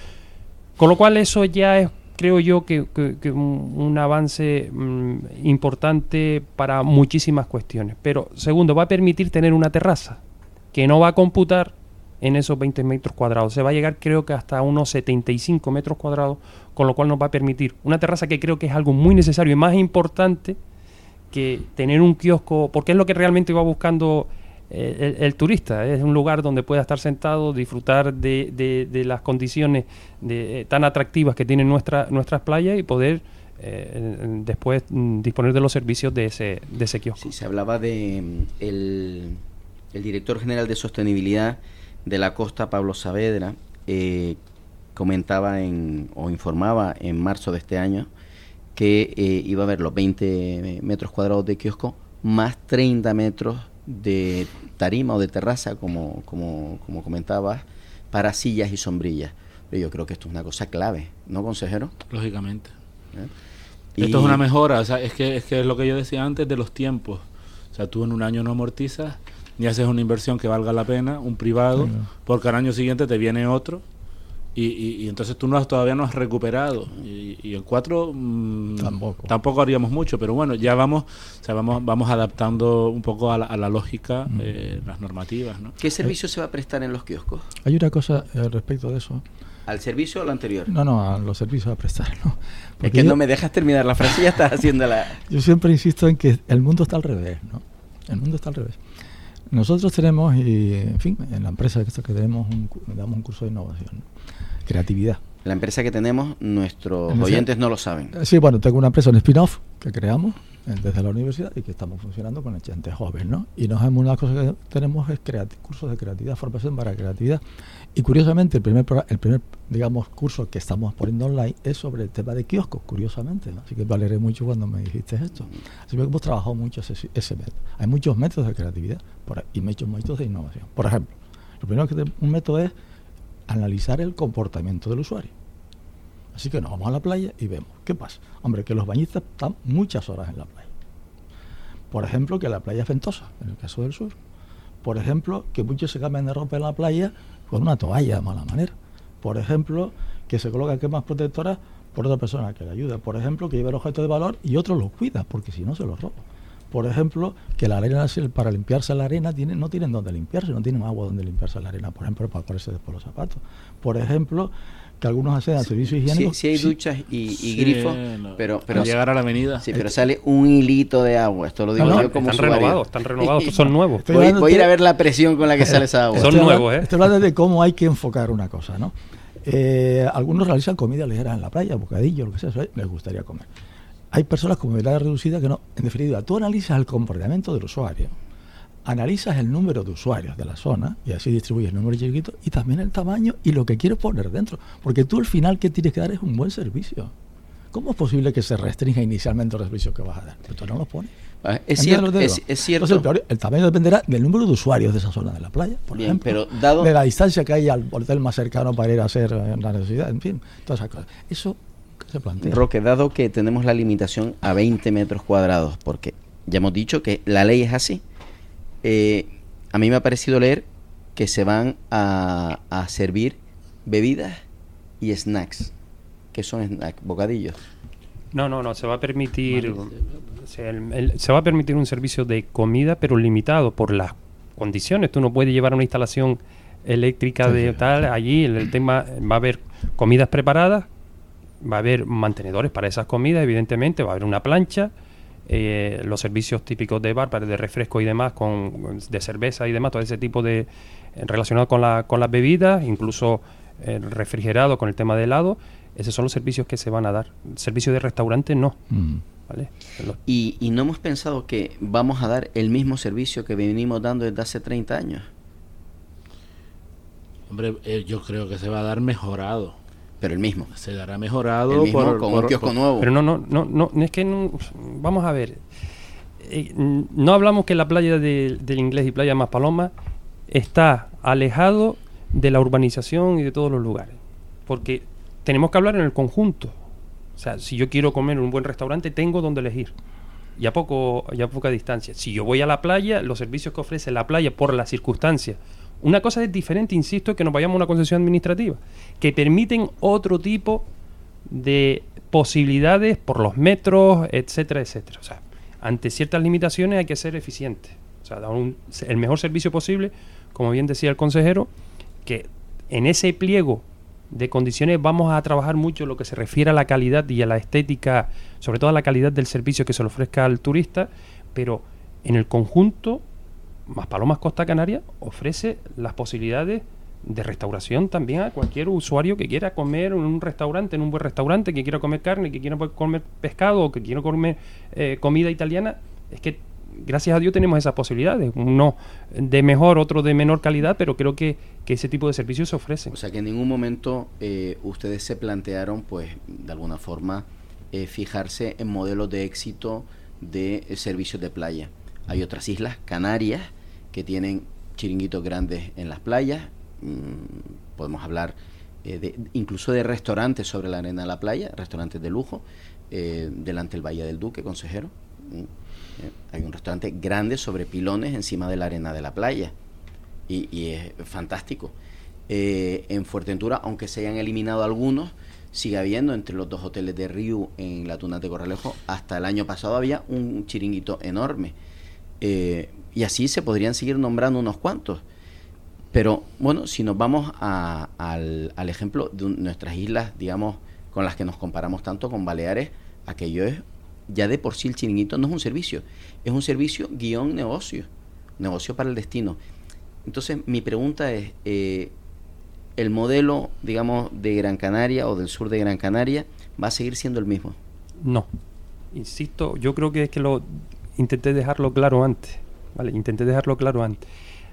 Con lo cual eso ya es, creo yo, que, que, que un, un avance mmm, importante para muchísimas cuestiones. Pero segundo, va a permitir tener una terraza que no va a computar en esos veinte metros cuadrados. Se va a llegar creo que hasta unos setenta y cinco metros cuadrados, con lo cual nos va a permitir una terraza que creo que es algo muy necesario y más importante que tener un kiosco, porque es lo que realmente va buscando eh, el, el turista. Es un lugar donde pueda estar sentado, disfrutar de, de, de las condiciones de, eh, tan atractivas que tienen nuestra, nuestras playas y poder eh, después mm, disponer de los servicios de ese, de ese kiosco. Sí, se hablaba de el, el director general de sostenibilidad de la costa, Pablo Saavedra, eh, comentaba en, o informaba en marzo de este año que eh, iba a haber los veinte metros cuadrados de kiosco más treinta metros de tarima o de terraza, como, como, como comentabas, para sillas y sombrillas. Pero yo creo que esto es una cosa clave, ¿no, consejero? Lógicamente. ¿Eh? Esto y... es una mejora, o sea, es que, es que es lo que yo decía antes de los tiempos. O sea, tú en un año no amortizas ni haces una inversión que valga la pena, un privado, sí, porque al año siguiente te viene otro y, y, y entonces tú no has, todavía no has recuperado y, y en cuatro mmm, tampoco. tampoco haríamos mucho, pero bueno, ya vamos, o sea, vamos, vamos adaptando un poco a la, a la lógica, mm. eh, las normativas, ¿no? ¿Qué servicio se va a prestar en los kioscos? Hay una cosa eh, respecto de eso. ¿Al servicio o al anterior? No, no, a los servicios a prestar, ¿no? Porque es que yo, no me dejas terminar la frase y ya estás haciendo la... Yo siempre insisto en que el mundo está al revés, ¿no? El mundo está al revés. Nosotros tenemos, y en fin, en la empresa que tenemos, un, damos un curso de innovación, ¿no? Creatividad. La empresa que tenemos, nuestros oyentes no lo saben. Sí, bueno, tengo una empresa, un spin-off que creamos desde la universidad y que estamos funcionando con gente joven, ¿no? Y nos hemos, una cosa que tenemos es creati- cursos de creatividad, formación para creatividad. Y curiosamente, el primer, el primer, digamos, curso que estamos poniendo online es sobre el tema de kioscos, curiosamente, ¿no? Así que valeré mucho cuando me dijiste esto. Así que hemos trabajado mucho ese, ese método. Hay muchos métodos de creatividad por, y muchos métodos de innovación. Por ejemplo, lo primero que te, un método es analizar el comportamiento del usuario. Así que nos vamos a la playa y vemos. ¿Qué pasa? Hombre, que los bañistas están muchas horas en la playa. Por ejemplo, que la playa es ventosa, en el caso del sur. Por ejemplo, que muchos se cambian de ropa en la playa con una toalla de mala manera. Por ejemplo, que se colocan cremas protectoras por otra persona que le ayuda. Por ejemplo, que lleva el objeto de valor y otro los cuida, porque si no se los roba. Por ejemplo, que la arena, para limpiarse la arena, tiene, no tienen dónde limpiarse, no tienen agua donde limpiarse la arena, por ejemplo, para ponerse después los zapatos. Por ejemplo, que algunos hacen al servicio higiénico. Sí, sí hay duchas y, y sí, grifos, no, pero, pero al llegar a la avenida. Sí, pero sale un hilito de agua. Esto lo digo no, yo como están usuario. renovados, están renovados, estos son nuevos. Voy, voy a ir a ver la presión con la que sale esa agua. Son estoy nuevos, ¿eh? Estoy hablando de cómo hay que enfocar una cosa, ¿no? Eh, algunos realizan comida ligera en la playa, bocadillo, lo que sea, eso les gustaría comer. Hay personas con movilidad reducida que no. En definitiva, tú analizas el comportamiento del usuario, analizas el número de usuarios de la zona y así distribuyes el número chiquito y también el tamaño y lo que quieres poner dentro. Porque tú al final, ¿qué tienes que dar? Es un buen servicio. ¿cómo es posible que se restrinja inicialmente los servicios que vas a dar? Pero tú no los pones. Ah, es, cierto, es, es cierto. Entonces, el, el tamaño dependerá del número de usuarios de esa zona de la playa, por Bien, ejemplo, pero dado... de la distancia que hay al hotel más cercano para ir a hacer eh, la necesidad, en fin, todas esas cosas. Eso se plantea. Roque, dado que tenemos la limitación a veinte metros cuadrados, porque ya hemos dicho que la ley es así, eh, a mí me ha parecido leer que se van a, a servir bebidas y snacks. ¿Qué son snacks? ¿Bocadillos? No, no, no, se va a permitir o sea, el, el, se va a permitir un servicio de comida, pero limitado por las condiciones. Tú no puedes llevar una instalación eléctrica de sí, tal, allí el, el tema va a haber comidas preparadas, va a haber mantenedores para esas comidas, evidentemente, va a haber una plancha, eh, los servicios típicos de bar, para de refresco y demás, con de cerveza y demás, todo ese tipo de eh, relacionado con la con las bebidas, incluso eh, refrigerado con el tema de helado. Esos son los servicios que se van a dar. Servicio de restaurante no. Mm. ¿Vale? Y, y no hemos pensado que vamos a dar el mismo servicio que venimos dando desde hace treinta años. Hombre, eh, yo creo que se va a dar mejorado. Pero el mismo. Se dará mejorado. El mismo por, con por, un kiosco por, nuevo. Pero no, no, no, no, es que no, vamos a ver. Eh, no hablamos que la playa de, del Inglés y Playa Maspalomas está alejado de la urbanización y de todos los lugares. Porque tenemos que hablar en el conjunto. O sea, si yo quiero comer en un buen restaurante, tengo donde elegir. Y a, poco, y a poca distancia. Si yo voy a la playa, los servicios que ofrece la playa por las circunstancias. Una cosa es diferente, insisto, que nos vayamos a una concesión administrativa, que permiten otro tipo de posibilidades por los metros, etcétera, etcétera. O sea, ante ciertas limitaciones hay que ser eficiente. O sea, dar un, el mejor servicio posible, como bien decía el consejero, que en ese pliego de condiciones vamos a trabajar mucho lo que se refiere a la calidad y a la estética, sobre todo a la calidad del servicio que se le ofrezca al turista, pero en el conjunto, Maspalomas Costa Canaria ofrece las posibilidades de restauración también a cualquier usuario que quiera comer en un restaurante, en un buen restaurante, que quiera comer carne, que quiera comer pescado o que quiera comer eh, comida italiana. Es que gracias a Dios tenemos esas posibilidades, uno de mejor, otro de menor calidad, pero creo que, que ese tipo de servicios se ofrecen. O sea que en ningún momento eh, ustedes se plantearon, pues, de alguna forma, eh, fijarse en modelos de éxito de eh, servicios de playa. Hay otras islas, Canarias, que tienen chiringuitos grandes en las playas, mm, podemos hablar eh, de, incluso de restaurantes sobre la arena de la playa, restaurantes de lujo, eh, delante del Valle del Duque, consejero. Mm. Eh, hay un restaurante grande sobre pilones encima de la arena de la playa y, y es fantástico. Eh, en Fuerteventura, aunque se hayan eliminado algunos, sigue habiendo entre los dos hoteles de Riu en la Tunat de Corralejo, hasta el año pasado había un chiringuito enorme. Eh, y así se podrían seguir nombrando unos cuantos. Pero bueno, si nos vamos a, al, al ejemplo de un, nuestras islas, digamos, con las que nos comparamos tanto con Baleares, aquello es ya de por sí el chiringuito no es un servicio, es un servicio guión negocio, negocio para el destino. Entonces mi pregunta es, eh, ¿el modelo, digamos, de Gran Canaria o del sur de Gran Canaria va a seguir siendo el mismo? No, insisto, yo creo que es que lo intenté dejarlo claro antes, ¿vale? Intenté dejarlo claro antes.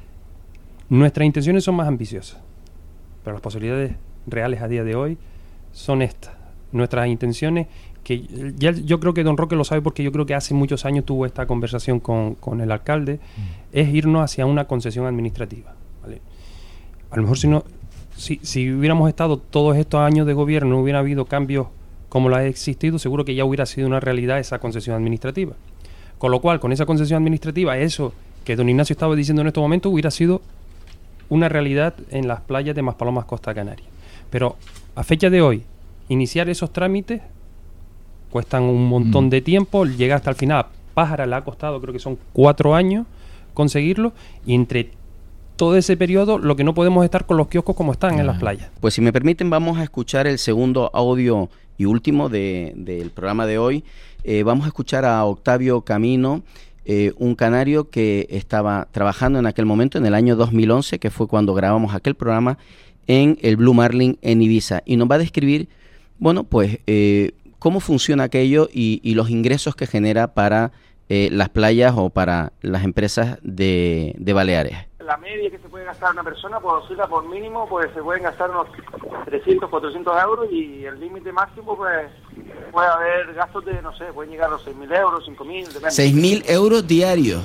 Nuestras intenciones son más ambiciosas, pero las posibilidades reales a día de hoy son estas. Nuestras intenciones, que ya yo creo que don Roque lo sabe porque yo creo que hace muchos años tuvo esta conversación con, con el alcalde, mm. es irnos hacia una concesión administrativa, ¿vale? A lo mejor si no, si, si hubiéramos estado todos estos años de gobierno, no hubiera habido cambios como lo ha existido, seguro que ya hubiera sido una realidad esa concesión administrativa. Con lo cual, con esa concesión administrativa, eso que don Ignacio estaba diciendo en estos momentos hubiera sido una realidad en las playas de Maspalomas Costa Canaria. Pero a fecha de hoy, iniciar esos trámites cuestan un montón mm. de tiempo, llegar hasta el final. Pájara le ha costado, creo que son cuatro años conseguirlo, y entre todo ese periodo lo que no podemos estar con los kioscos como están ah. en las playas. Pues si me permiten, vamos a escuchar el segundo audio y último de, del programa de hoy. Eh, vamos a escuchar a Octavio Camino, eh, un canario que estaba trabajando en aquel momento, en el año dos mil once, que fue cuando grabamos aquel programa, en el Blue Marlin en Ibiza, y nos va a describir, bueno, pues eh, cómo funciona aquello y, y los ingresos que genera para eh, las playas o para las empresas de, de Baleares. la media que se puede gastar una persona por oscila por mínimo, pues se pueden gastar unos trescientos, cuatrocientos euros y el límite máximo, pues puede haber gastos de, no sé, pueden llegar a los seis mil euros, cinco mil, depende. seis mil euros diarios.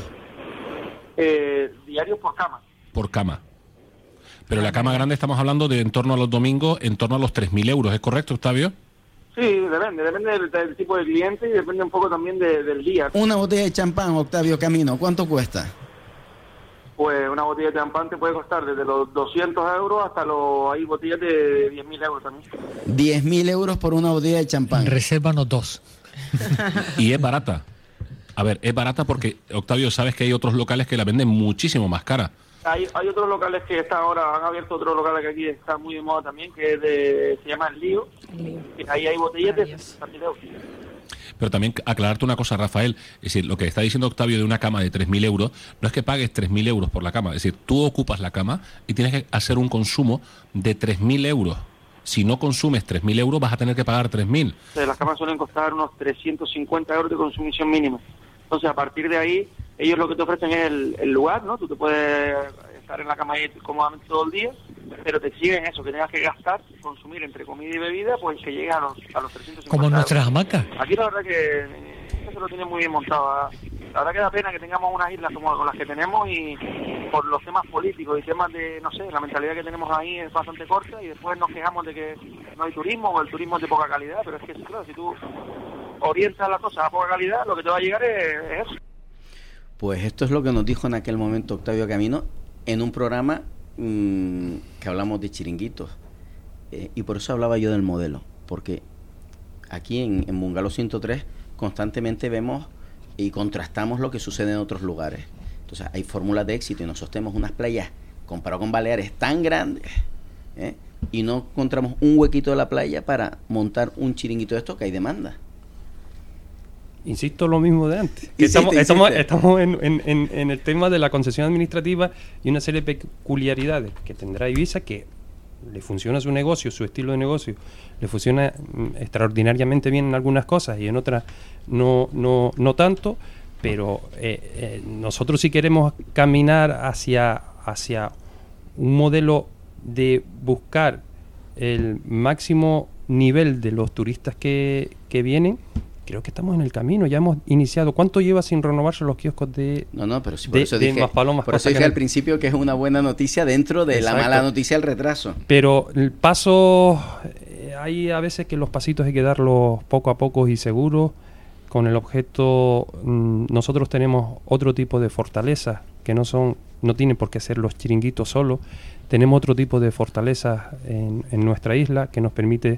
Eh, diarios por cama. Por cama. Pero la cama grande estamos hablando de en torno a los domingos, en torno a los tres mil euros, ¿es correcto, Octavio? Sí, depende, depende del, del tipo de cliente y depende un poco también de, del día. Una botella de champán, Octavio Camino, ¿cuánto cuesta? Pues una botella de champán te puede costar desde los doscientos euros hasta los, hay botellas de diez mil euros también. diez mil euros por una botella de champán. Resérvanos dos. Y es barata. A ver, es barata porque, Octavio, sabes que hay otros locales que la venden muchísimo más cara. Hay, hay otros locales que están ahora, han abierto otros locales que aquí está muy de moda también, que es de, se llama El Lío. Y ahí hay botellas de sesenta mil euros. Pero también aclararte una cosa, Rafael, es decir, lo que está diciendo Octavio de una cama de tres mil euros, no es que pagues tres mil euros por la cama, es decir, tú ocupas la cama y tienes que hacer un consumo de tres mil euros. Si no consumes tres mil euros vas a tener que pagar tres mil. Las camas suelen costar unos trescientos cincuenta euros de consumición mínima. Entonces, a partir de ahí, ellos lo que te ofrecen es el, el lugar, ¿no? Tú te puedes estar en la cama ahí cómodamente todo el día, pero te siguen eso, que tengas que gastar, consumir entre comida y bebida, pues que llegue a los, a los trescientos cincuenta Como nuestras euros. hamacas. Aquí la verdad que se lo tiene muy bien montado. ¿Verdad? La verdad que da pena que tengamos unas islas como las que tenemos y por los temas políticos y temas de, no sé, la mentalidad que tenemos ahí es bastante corta y después nos quejamos de que no hay turismo o el turismo es de poca calidad, pero es que, claro, si tú orientas las cosas a poca calidad, lo que te va a llegar es, es eso. Pues esto es lo que nos dijo en aquel momento Octavio Camino en un programa mmm, que hablamos de chiringuitos. Eh, y por eso hablaba yo del modelo, porque aquí en, en Bungalow ciento tres constantemente vemos y contrastamos lo que sucede en otros lugares. Entonces hay fórmulas de éxito y nosotros tenemos unas playas comparado con Baleares tan grandes, ¿eh? y no encontramos un huequito de la playa para montar un chiringuito de esto que hay demanda. Insisto lo mismo de antes. Insiste, estamos insiste. estamos, estamos en, en, en, en el tema de la concesión administrativa y una serie de peculiaridades que tendrá Ibiza, que le funciona su negocio, su estilo de negocio, le funciona mm, extraordinariamente bien en algunas cosas y en otras no, no, no tanto, pero eh, eh, nosotros si queremos caminar hacia, hacia un modelo de buscar el máximo nivel de los turistas que, que vienen, creo que estamos en el camino, ya hemos iniciado. ¿Cuánto lleva sin renovarse los kioscos de No, no, pero sí, por de, eso de dije, Maspalomas, por eso dije al principio que es una buena noticia dentro de Exacto. la mala noticia, el retraso. Pero el paso, eh, hay a veces que los pasitos hay que darlos poco a poco y seguros, con el objeto, mmm, nosotros tenemos otro tipo de fortalezas que no son, no tienen por qué ser los chiringuitos solo, tenemos otro tipo de fortalezas en, en nuestra isla que nos permite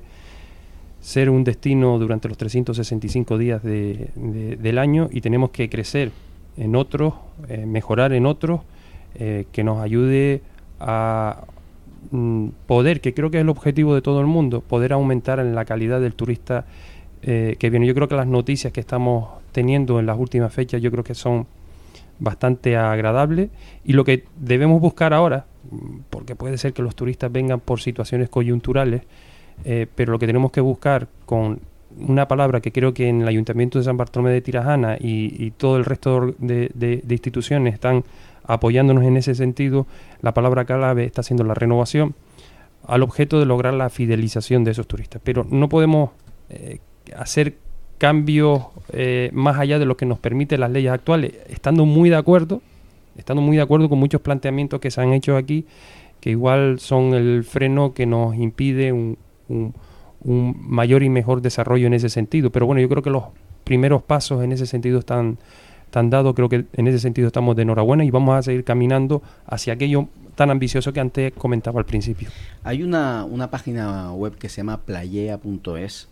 ser un destino durante los trescientos sesenta y cinco días de, de, del año, y tenemos que crecer en otros, eh, mejorar en otros, eh, que nos ayude a mm, poder, que creo que es el objetivo de todo el mundo, poder aumentar en la calidad del turista eh, que viene. Yo creo que las noticias que estamos teniendo en las últimas fechas yo creo que son bastante agradables, y lo que debemos buscar ahora, porque puede ser que los turistas vengan por situaciones coyunturales, Eh, pero lo que tenemos que buscar, con una palabra que creo que en el Ayuntamiento de San Bartolomé de Tirajana y, y todo el resto de, de, de instituciones están apoyándonos en ese sentido, la palabra clave está siendo la renovación, al objeto de lograr la fidelización de esos turistas. Pero no podemos eh, hacer cambios eh, más allá de lo que nos permiten las leyes actuales, estando muy de acuerdo, estando muy de acuerdo con muchos planteamientos que se han hecho aquí, que igual son el freno que nos impide un Un, un mayor y mejor desarrollo en ese sentido. Pero bueno, yo creo que los primeros pasos en ese sentido están, están dados, creo que en ese sentido estamos de enhorabuena y vamos a seguir caminando hacia aquello tan ambicioso que antes comentaba al principio. Hay una, una página web que se llama playea punto es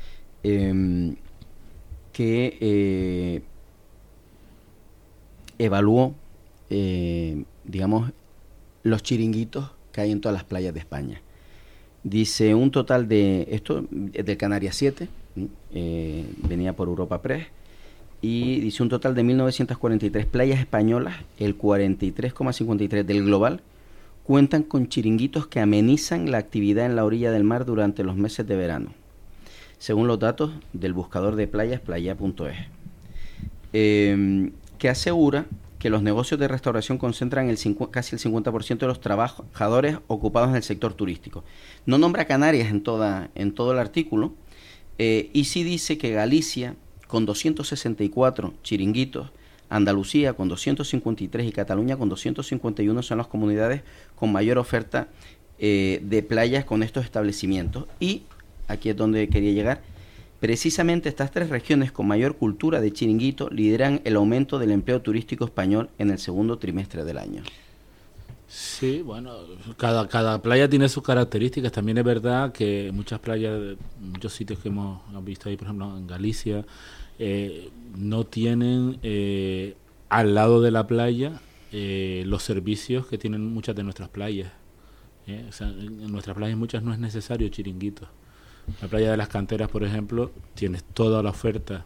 eh, que eh, evaluó eh, digamos los chiringuitos que hay en todas las playas de España. Dice un total de, esto es del Canarias siete, eh, venía por Europa Press, y dice un total de mil novecientas cuarenta y tres playas españolas, el cuarenta y tres coma cincuenta y tres del global, cuentan con chiringuitos que amenizan la actividad en la orilla del mar durante los meses de verano, según los datos del buscador de playas, playea punto es, eh, que asegura que los negocios de restauración concentran el cincu- casi el cincuenta por ciento de los trabajadores ocupados en el sector turístico. No nombra Canarias en, toda, en todo el artículo, eh, y sí dice que Galicia, con doscientos sesenta y cuatro chiringuitos, Andalucía con doscientos cincuenta y tres y Cataluña con doscientos cincuenta y uno son las comunidades con mayor oferta eh, de playas con estos establecimientos. Y aquí es donde quería llegar. Precisamente estas tres regiones con mayor cultura de chiringuito lideran el aumento del empleo turístico español en el segundo trimestre del año. Sí, bueno, cada, cada playa tiene sus características. También es verdad que muchas playas, muchos sitios que hemos visto ahí, por ejemplo en Galicia, eh, no tienen eh, al lado de la playa eh, los servicios que tienen muchas de nuestras playas. ¿eh? O sea, en nuestras playas muchas no es necesario chiringuitos. La playa de las Canteras, por ejemplo, tienes toda la oferta.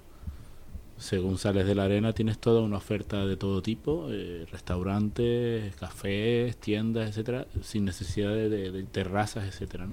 Según sales de la arena, tienes toda una oferta de todo tipo, eh, restaurantes, cafés, tiendas, etcétera, sin necesidad de, de, de terrazas, etcétera, ¿no?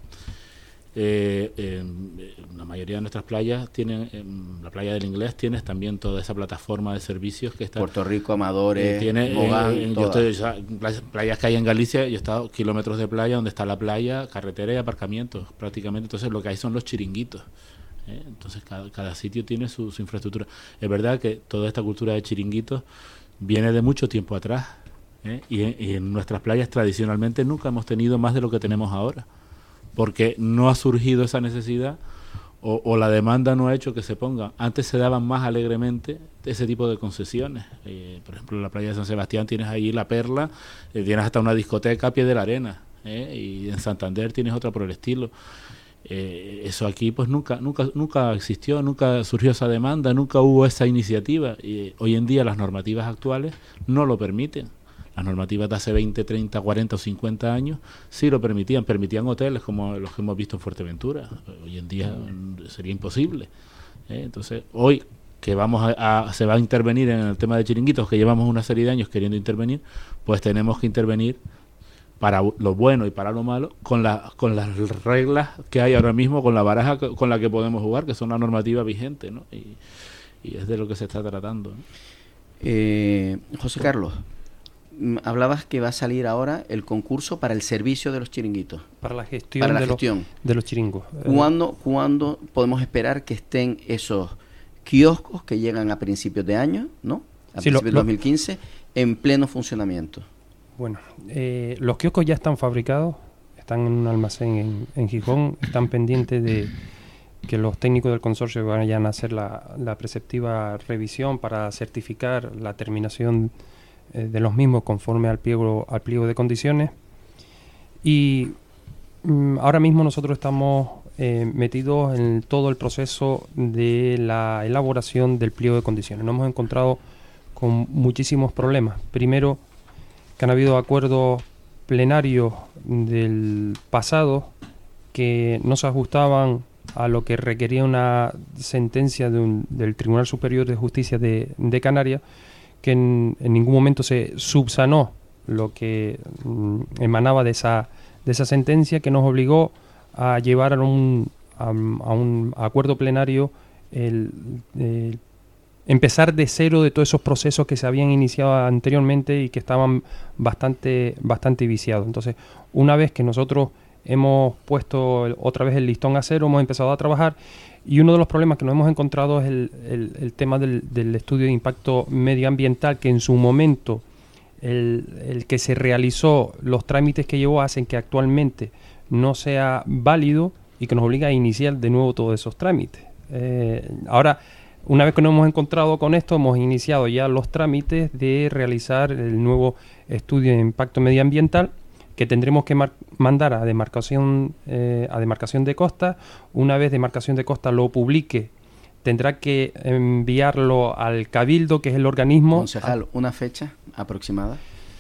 Eh, eh, la mayoría de nuestras playas tienen, en la playa del Inglés tienes también toda esa plataforma de servicios que está. Puerto Rico, Amadores, eh, tiene, Mogán, eh, yo estoy, o sea, playas, playas que hay en Galicia, yo he estado kilómetros de playa donde está la playa, carretera y aparcamientos prácticamente. Entonces lo que hay son los chiringuitos. ¿eh? Entonces cada, cada sitio tiene su, su infraestructura. Es verdad que toda esta cultura de chiringuitos viene de mucho tiempo atrás, ¿eh? y, en, y en nuestras playas tradicionalmente nunca hemos tenido más de lo que tenemos ahora, porque no ha surgido esa necesidad o, o la demanda no ha hecho que se ponga. Antes se daban más alegremente ese tipo de concesiones. Eh, por ejemplo, en la playa de San Sebastián tienes ahí La Perla, eh, tienes hasta una discoteca a pie de la arena, ¿eh? y en Santander tienes otra por el estilo. Eh, eso aquí pues nunca nunca nunca existió, nunca surgió esa demanda, nunca hubo esa iniciativa, y hoy en día las normativas actuales no lo permiten. Las normativas de hace veinte, treinta, cuarenta o cincuenta años sí lo permitían, permitían hoteles como los que hemos visto en Fuerteventura. Hoy en día sería imposible. ¿eh? Entonces, hoy que vamos a, a se va a intervenir en el tema de chiringuitos, que llevamos una serie de años queriendo intervenir, pues tenemos que intervenir para lo bueno y para lo malo con la, con las reglas que hay ahora mismo, con la baraja con la que podemos jugar, que son la normativa vigente, ¿no? Y, y es de lo que se está tratando, ¿no? Eh, José Carlos, hablabas que va a salir ahora el concurso para el servicio de los chiringuitos. Para la gestión, para la de, gestión. Los, de los chiringos. ¿Cuándo, ¿Cuándo podemos esperar que estén esos kioscos que llegan a principios de año, ¿no? A sí, principios lo, de dos mil quince, en pleno funcionamiento? Bueno, eh, los kioscos ya están fabricados, están en un almacén en, en Gijón, están pendientes de que los técnicos del consorcio vayan a hacer la, la preceptiva revisión para certificar la terminación eh, de los mismos conforme al pliego, al pliego de condiciones. Y mm, ahora mismo nosotros estamos eh, metidos en todo el proceso de la elaboración del pliego de condiciones. Nos hemos encontrado con muchísimos problemas. Primero, que han habido acuerdos plenarios del pasado que no se ajustaban a lo que requería una sentencia de un, del Tribunal Superior de Justicia de, de Canarias, que en, en ningún momento se subsanó lo que mm, emanaba de esa, de esa sentencia, que nos obligó a llevar a un, a, a un acuerdo plenario el, el empezar de cero de todos esos procesos que se habían iniciado anteriormente y que estaban bastante, bastante viciados. Entonces, una vez que nosotros hemos puesto el, otra vez el listón a cero, hemos empezado a trabajar, y uno de los problemas que nos hemos encontrado es el, el, el tema del, del estudio de impacto medioambiental, que en su momento el, el que se realizó, los trámites que llevó hacen que actualmente no sea válido y que nos obliga a iniciar de nuevo todos esos trámites. Eh, ahora, una vez que nos hemos encontrado con esto, hemos iniciado ya los trámites de realizar el nuevo estudio de impacto medioambiental, que tendremos que mar- mandar a demarcación, eh, a demarcación de costa. Una vez demarcación de costa lo publique, tendrá que enviarlo al Cabildo, que es el organismo. Concejal, ¿una fecha aproximada?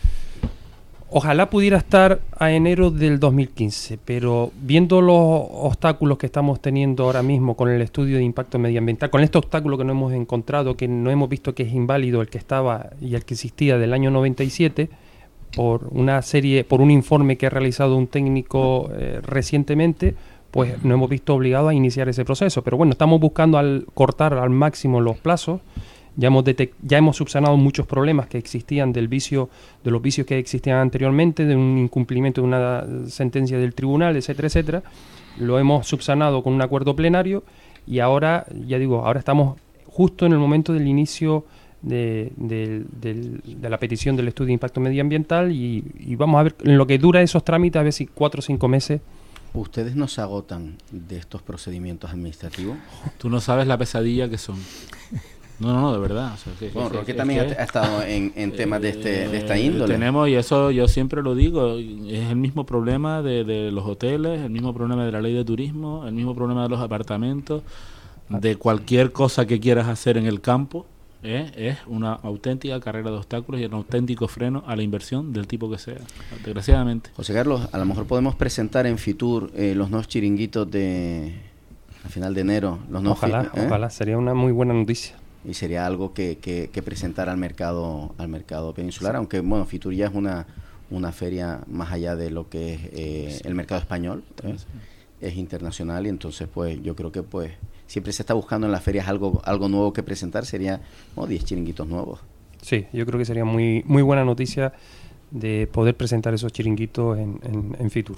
Ojalá pudiera estar a enero del dos mil quince, pero viendo los obstáculos que estamos teniendo ahora mismo con el estudio de impacto medioambiental, con este obstáculo que no hemos encontrado, que no hemos visto que es inválido el que estaba y el que existía del año noventa y siete, por una serie, por un informe que ha realizado un técnico eh, recientemente, pues nos hemos visto obligados a iniciar ese proceso. Pero bueno, estamos buscando al cortar al máximo los plazos. Ya hemos, detect- ya hemos subsanado muchos problemas que existían del vicio, de los vicios que existían anteriormente, de un incumplimiento de una sentencia del tribunal, etcétera, etcétera. Lo hemos subsanado con un acuerdo plenario y ahora, ya digo, ahora estamos justo en el momento del inicio de, de, de, de la petición del estudio de impacto medioambiental y, y vamos a ver en lo que dura esos trámites, a ver si cuatro o cinco meses. ¿Ustedes no se agotan de estos procedimientos administrativos? Tú no sabes la pesadilla que son. No, no, no, de verdad. O sea, que, bueno, que, Roque que, también que, ha estado en, en temas de, este, de esta eh, índole. Tenemos, y eso yo siempre lo digo, es el mismo problema de, de los hoteles, el mismo problema de la ley de turismo, el mismo problema de los apartamentos, de cualquier cosa que quieras hacer en el campo. ¿eh? Es una auténtica carrera de obstáculos y un auténtico freno a la inversión del tipo que sea, desgraciadamente. José Carlos, a lo mejor podemos presentar en Fitur eh, los nuevos chiringuitos de a final de enero. Los nuevos Ojalá, fi- ¿eh? ojalá, sería una muy buena noticia. Y sería algo que, que, que presentar al mercado al mercado peninsular, sí. Aunque bueno, Fitur ya es una una feria más allá de lo que es eh, sí. el mercado español, ¿eh? Sí. Es internacional y entonces pues yo creo que pues siempre se está buscando en las ferias algo algo nuevo que presentar, sería ¿no? diez chiringuitos nuevos. Sí, yo creo que sería muy muy buena noticia de poder presentar esos chiringuitos en, en, en Fitur.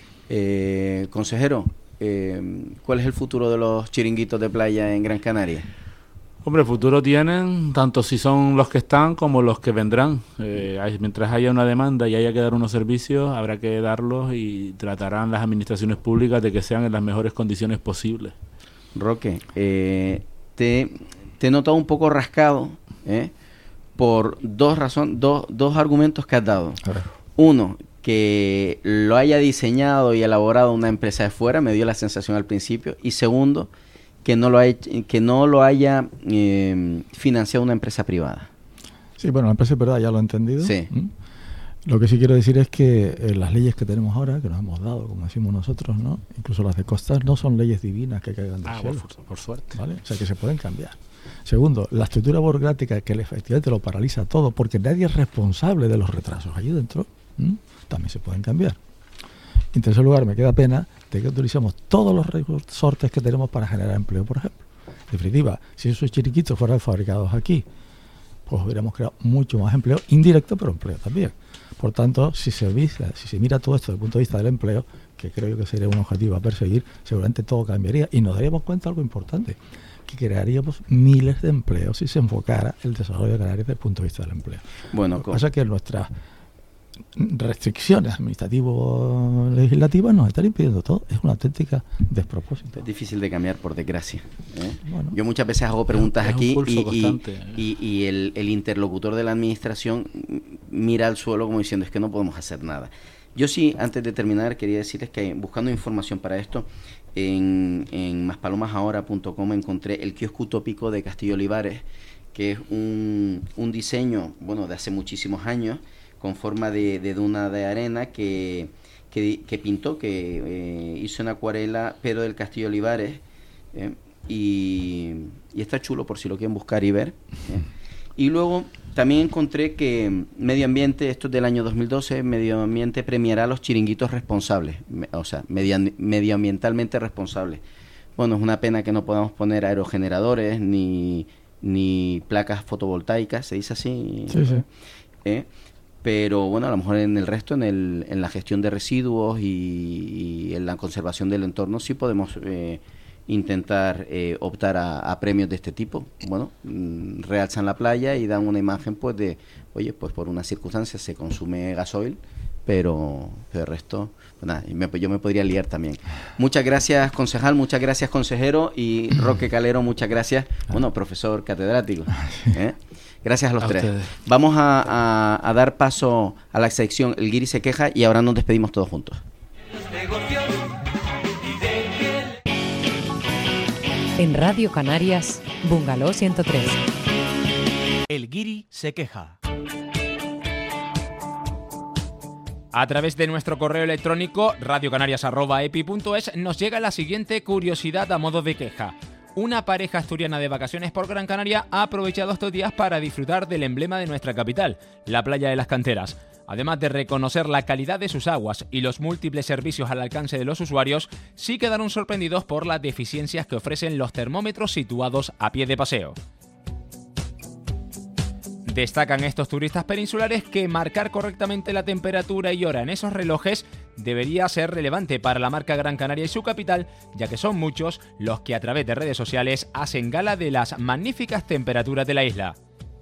Eh, consejero, eh, ¿cuál es el futuro de los chiringuitos de playa en Gran Canaria? Hombre, futuro tienen, tanto si son los que están como los que vendrán. Eh, hay, mientras haya una demanda y haya que dar unos servicios, habrá que darlos y tratarán las administraciones públicas de que sean en las mejores condiciones posibles. Roque, eh, te, te he notado un poco rascado ¿eh? por dos razones, dos, dos argumentos que has dado. Uno, que lo haya diseñado y elaborado una empresa de fuera, me dio la sensación al principio. Y segundo, que no lo, ha hecho, que no lo haya eh, financiado una empresa privada. Sí, bueno, la empresa privada ya lo he entendido. Sí. ¿Mm? Lo que sí quiero decir es que eh, las leyes que tenemos ahora, que nos hemos dado, como decimos nosotros, ¿no? Incluso las de costas, no son leyes divinas que caigan del ah, cielo. Por, por suerte. ¿Vale? O sea, que se pueden cambiar. Segundo, la estructura burocrática que efectivamente lo paraliza todo, porque nadie es responsable de los retrasos allí dentro, ¿m? también se pueden cambiar. En tercer lugar, me queda pena de que utilicemos todos los resortes que tenemos para generar empleo, por ejemplo. En definitiva, si esos chiringuitos fueran fabricados aquí, pues hubiéramos creado mucho más empleo, indirecto, pero empleo también. Por tanto, si se, visa, si se mira todo esto desde el punto de vista del empleo, que creo que sería un objetivo a perseguir, seguramente todo cambiaría y nos daríamos cuenta de algo importante, que crearíamos miles de empleos si se enfocara el desarrollo de Canarias desde el punto de vista del empleo. Bueno, lo que pasa es que nuestras restricciones administrativo-legislativas nos están impidiendo todo. Es una auténtica despropósito. Es difícil de cambiar, por desgracia. ¿eh? Bueno, Yo muchas veces hago preguntas es aquí y, constante, y, y, y el, el interlocutor de la administración mira al suelo como diciendo es que no podemos hacer nada. Yo sí, antes de terminar, quería decirles que buscando información para esto, en, en maspalomasahora punto com encontré el kiosco utópico de Castillo Olivares, que es un, un diseño, bueno, de hace muchísimos años, con forma de, de duna de arena que, que, que pintó, que eh, hizo en acuarela Pedro del Castillo Olivares, eh, y, y está chulo por si lo quieren buscar y ver. Eh. Y luego también encontré que Medio Ambiente, esto es del año dos mil doce, Medio Ambiente premiará a los chiringuitos responsables, me, o sea, medio, medioambientalmente responsables. Bueno, es una pena que no podamos poner aerogeneradores ni, ni placas fotovoltaicas, ¿se dice así? Sí, sí. ¿Eh? Pero bueno, a lo mejor en el resto, en, el, en la gestión de residuos y, y en la conservación del entorno, sí podemos eh, intentar eh, optar a, a premios de este tipo. Bueno, mm, realzan la playa y dan una imagen pues de, oye, pues por una circunstancia se consume gasoil, pero, pero el resto, pues nada, me, yo me podría liar también. Muchas gracias, concejal, muchas gracias, consejero, y Roque Calero, muchas gracias, bueno, profesor catedrático. ¿eh? Gracias a los a tres. Ustedes. Vamos a, a, a dar paso a la sección El Guiri se queja y ahora nos despedimos todos juntos. En Radio Canarias, Bungalow ciento tres. El Guiri se queja. A través de nuestro correo electrónico radiocanarias arroba epi punto es nos llega la siguiente curiosidad a modo de queja. Una pareja asturiana de vacaciones por Gran Canaria ha aprovechado estos días para disfrutar del emblema de nuestra capital, la playa de las Canteras. Además de reconocer la calidad de sus aguas y los múltiples servicios al alcance de los usuarios, sí quedaron sorprendidos por las deficiencias que ofrecen los termómetros situados a pie de paseo. Destacan estos turistas peninsulares que marcar correctamente la temperatura y hora en esos relojes debería ser relevante para la marca Gran Canaria y su capital, ya que son muchos los que a través de redes sociales hacen gala de las magníficas temperaturas de la isla.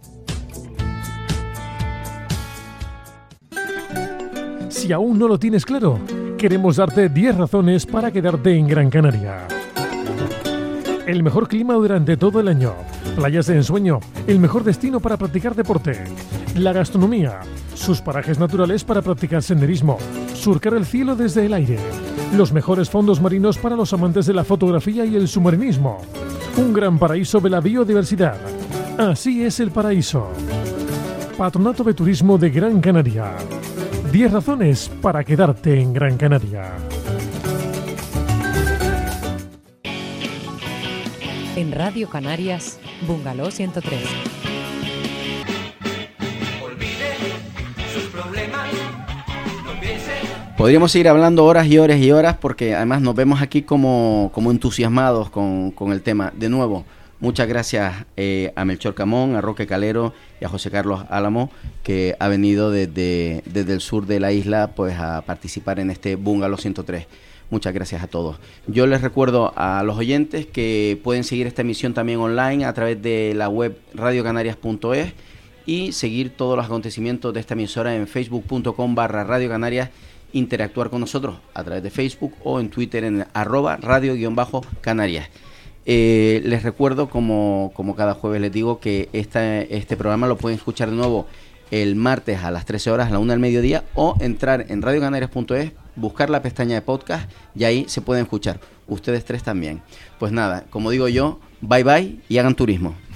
Si aún no lo tienes claro, queremos darte diez razones para quedarte en Gran Canaria. El mejor clima durante todo el año, playas de ensueño, el mejor destino para practicar deporte, la gastronomía, sus parajes naturales para practicar senderismo, surcar el cielo desde el aire, los mejores fondos marinos para los amantes de la fotografía y el submarinismo, un gran paraíso de la biodiversidad. Así es el paraíso. Patronato de Turismo de Gran Canaria. diez razones para quedarte en Gran Canaria. En Radio Canarias, Bungalow ciento tres. Podríamos seguir hablando horas y horas y horas porque además nos vemos aquí como, como entusiasmados con, con el tema. De nuevo, muchas gracias eh, a Melchor Camón, a Roque Calero y a José Carlos Álamo, que ha venido desde, desde el sur de la isla pues a participar en este Bungalow ciento tres. Muchas gracias a todos. Yo les recuerdo a los oyentes que pueden seguir esta emisión también online a través de la web radio canarias punto es y seguir todos los acontecimientos de esta emisora en facebook punto com barra Radio Canarias, interactuar con nosotros a través de Facebook o en Twitter en arroba radio-canarias. Eh, les recuerdo, como, como cada jueves les digo, que esta, este programa lo pueden escuchar de nuevo el martes a las trece horas, a la una del mediodía, o entrar en radio canarias punto es, buscar la pestaña de podcast y ahí se pueden escuchar. Ustedes tres también. Pues nada, como digo yo, bye bye y hagan turismo.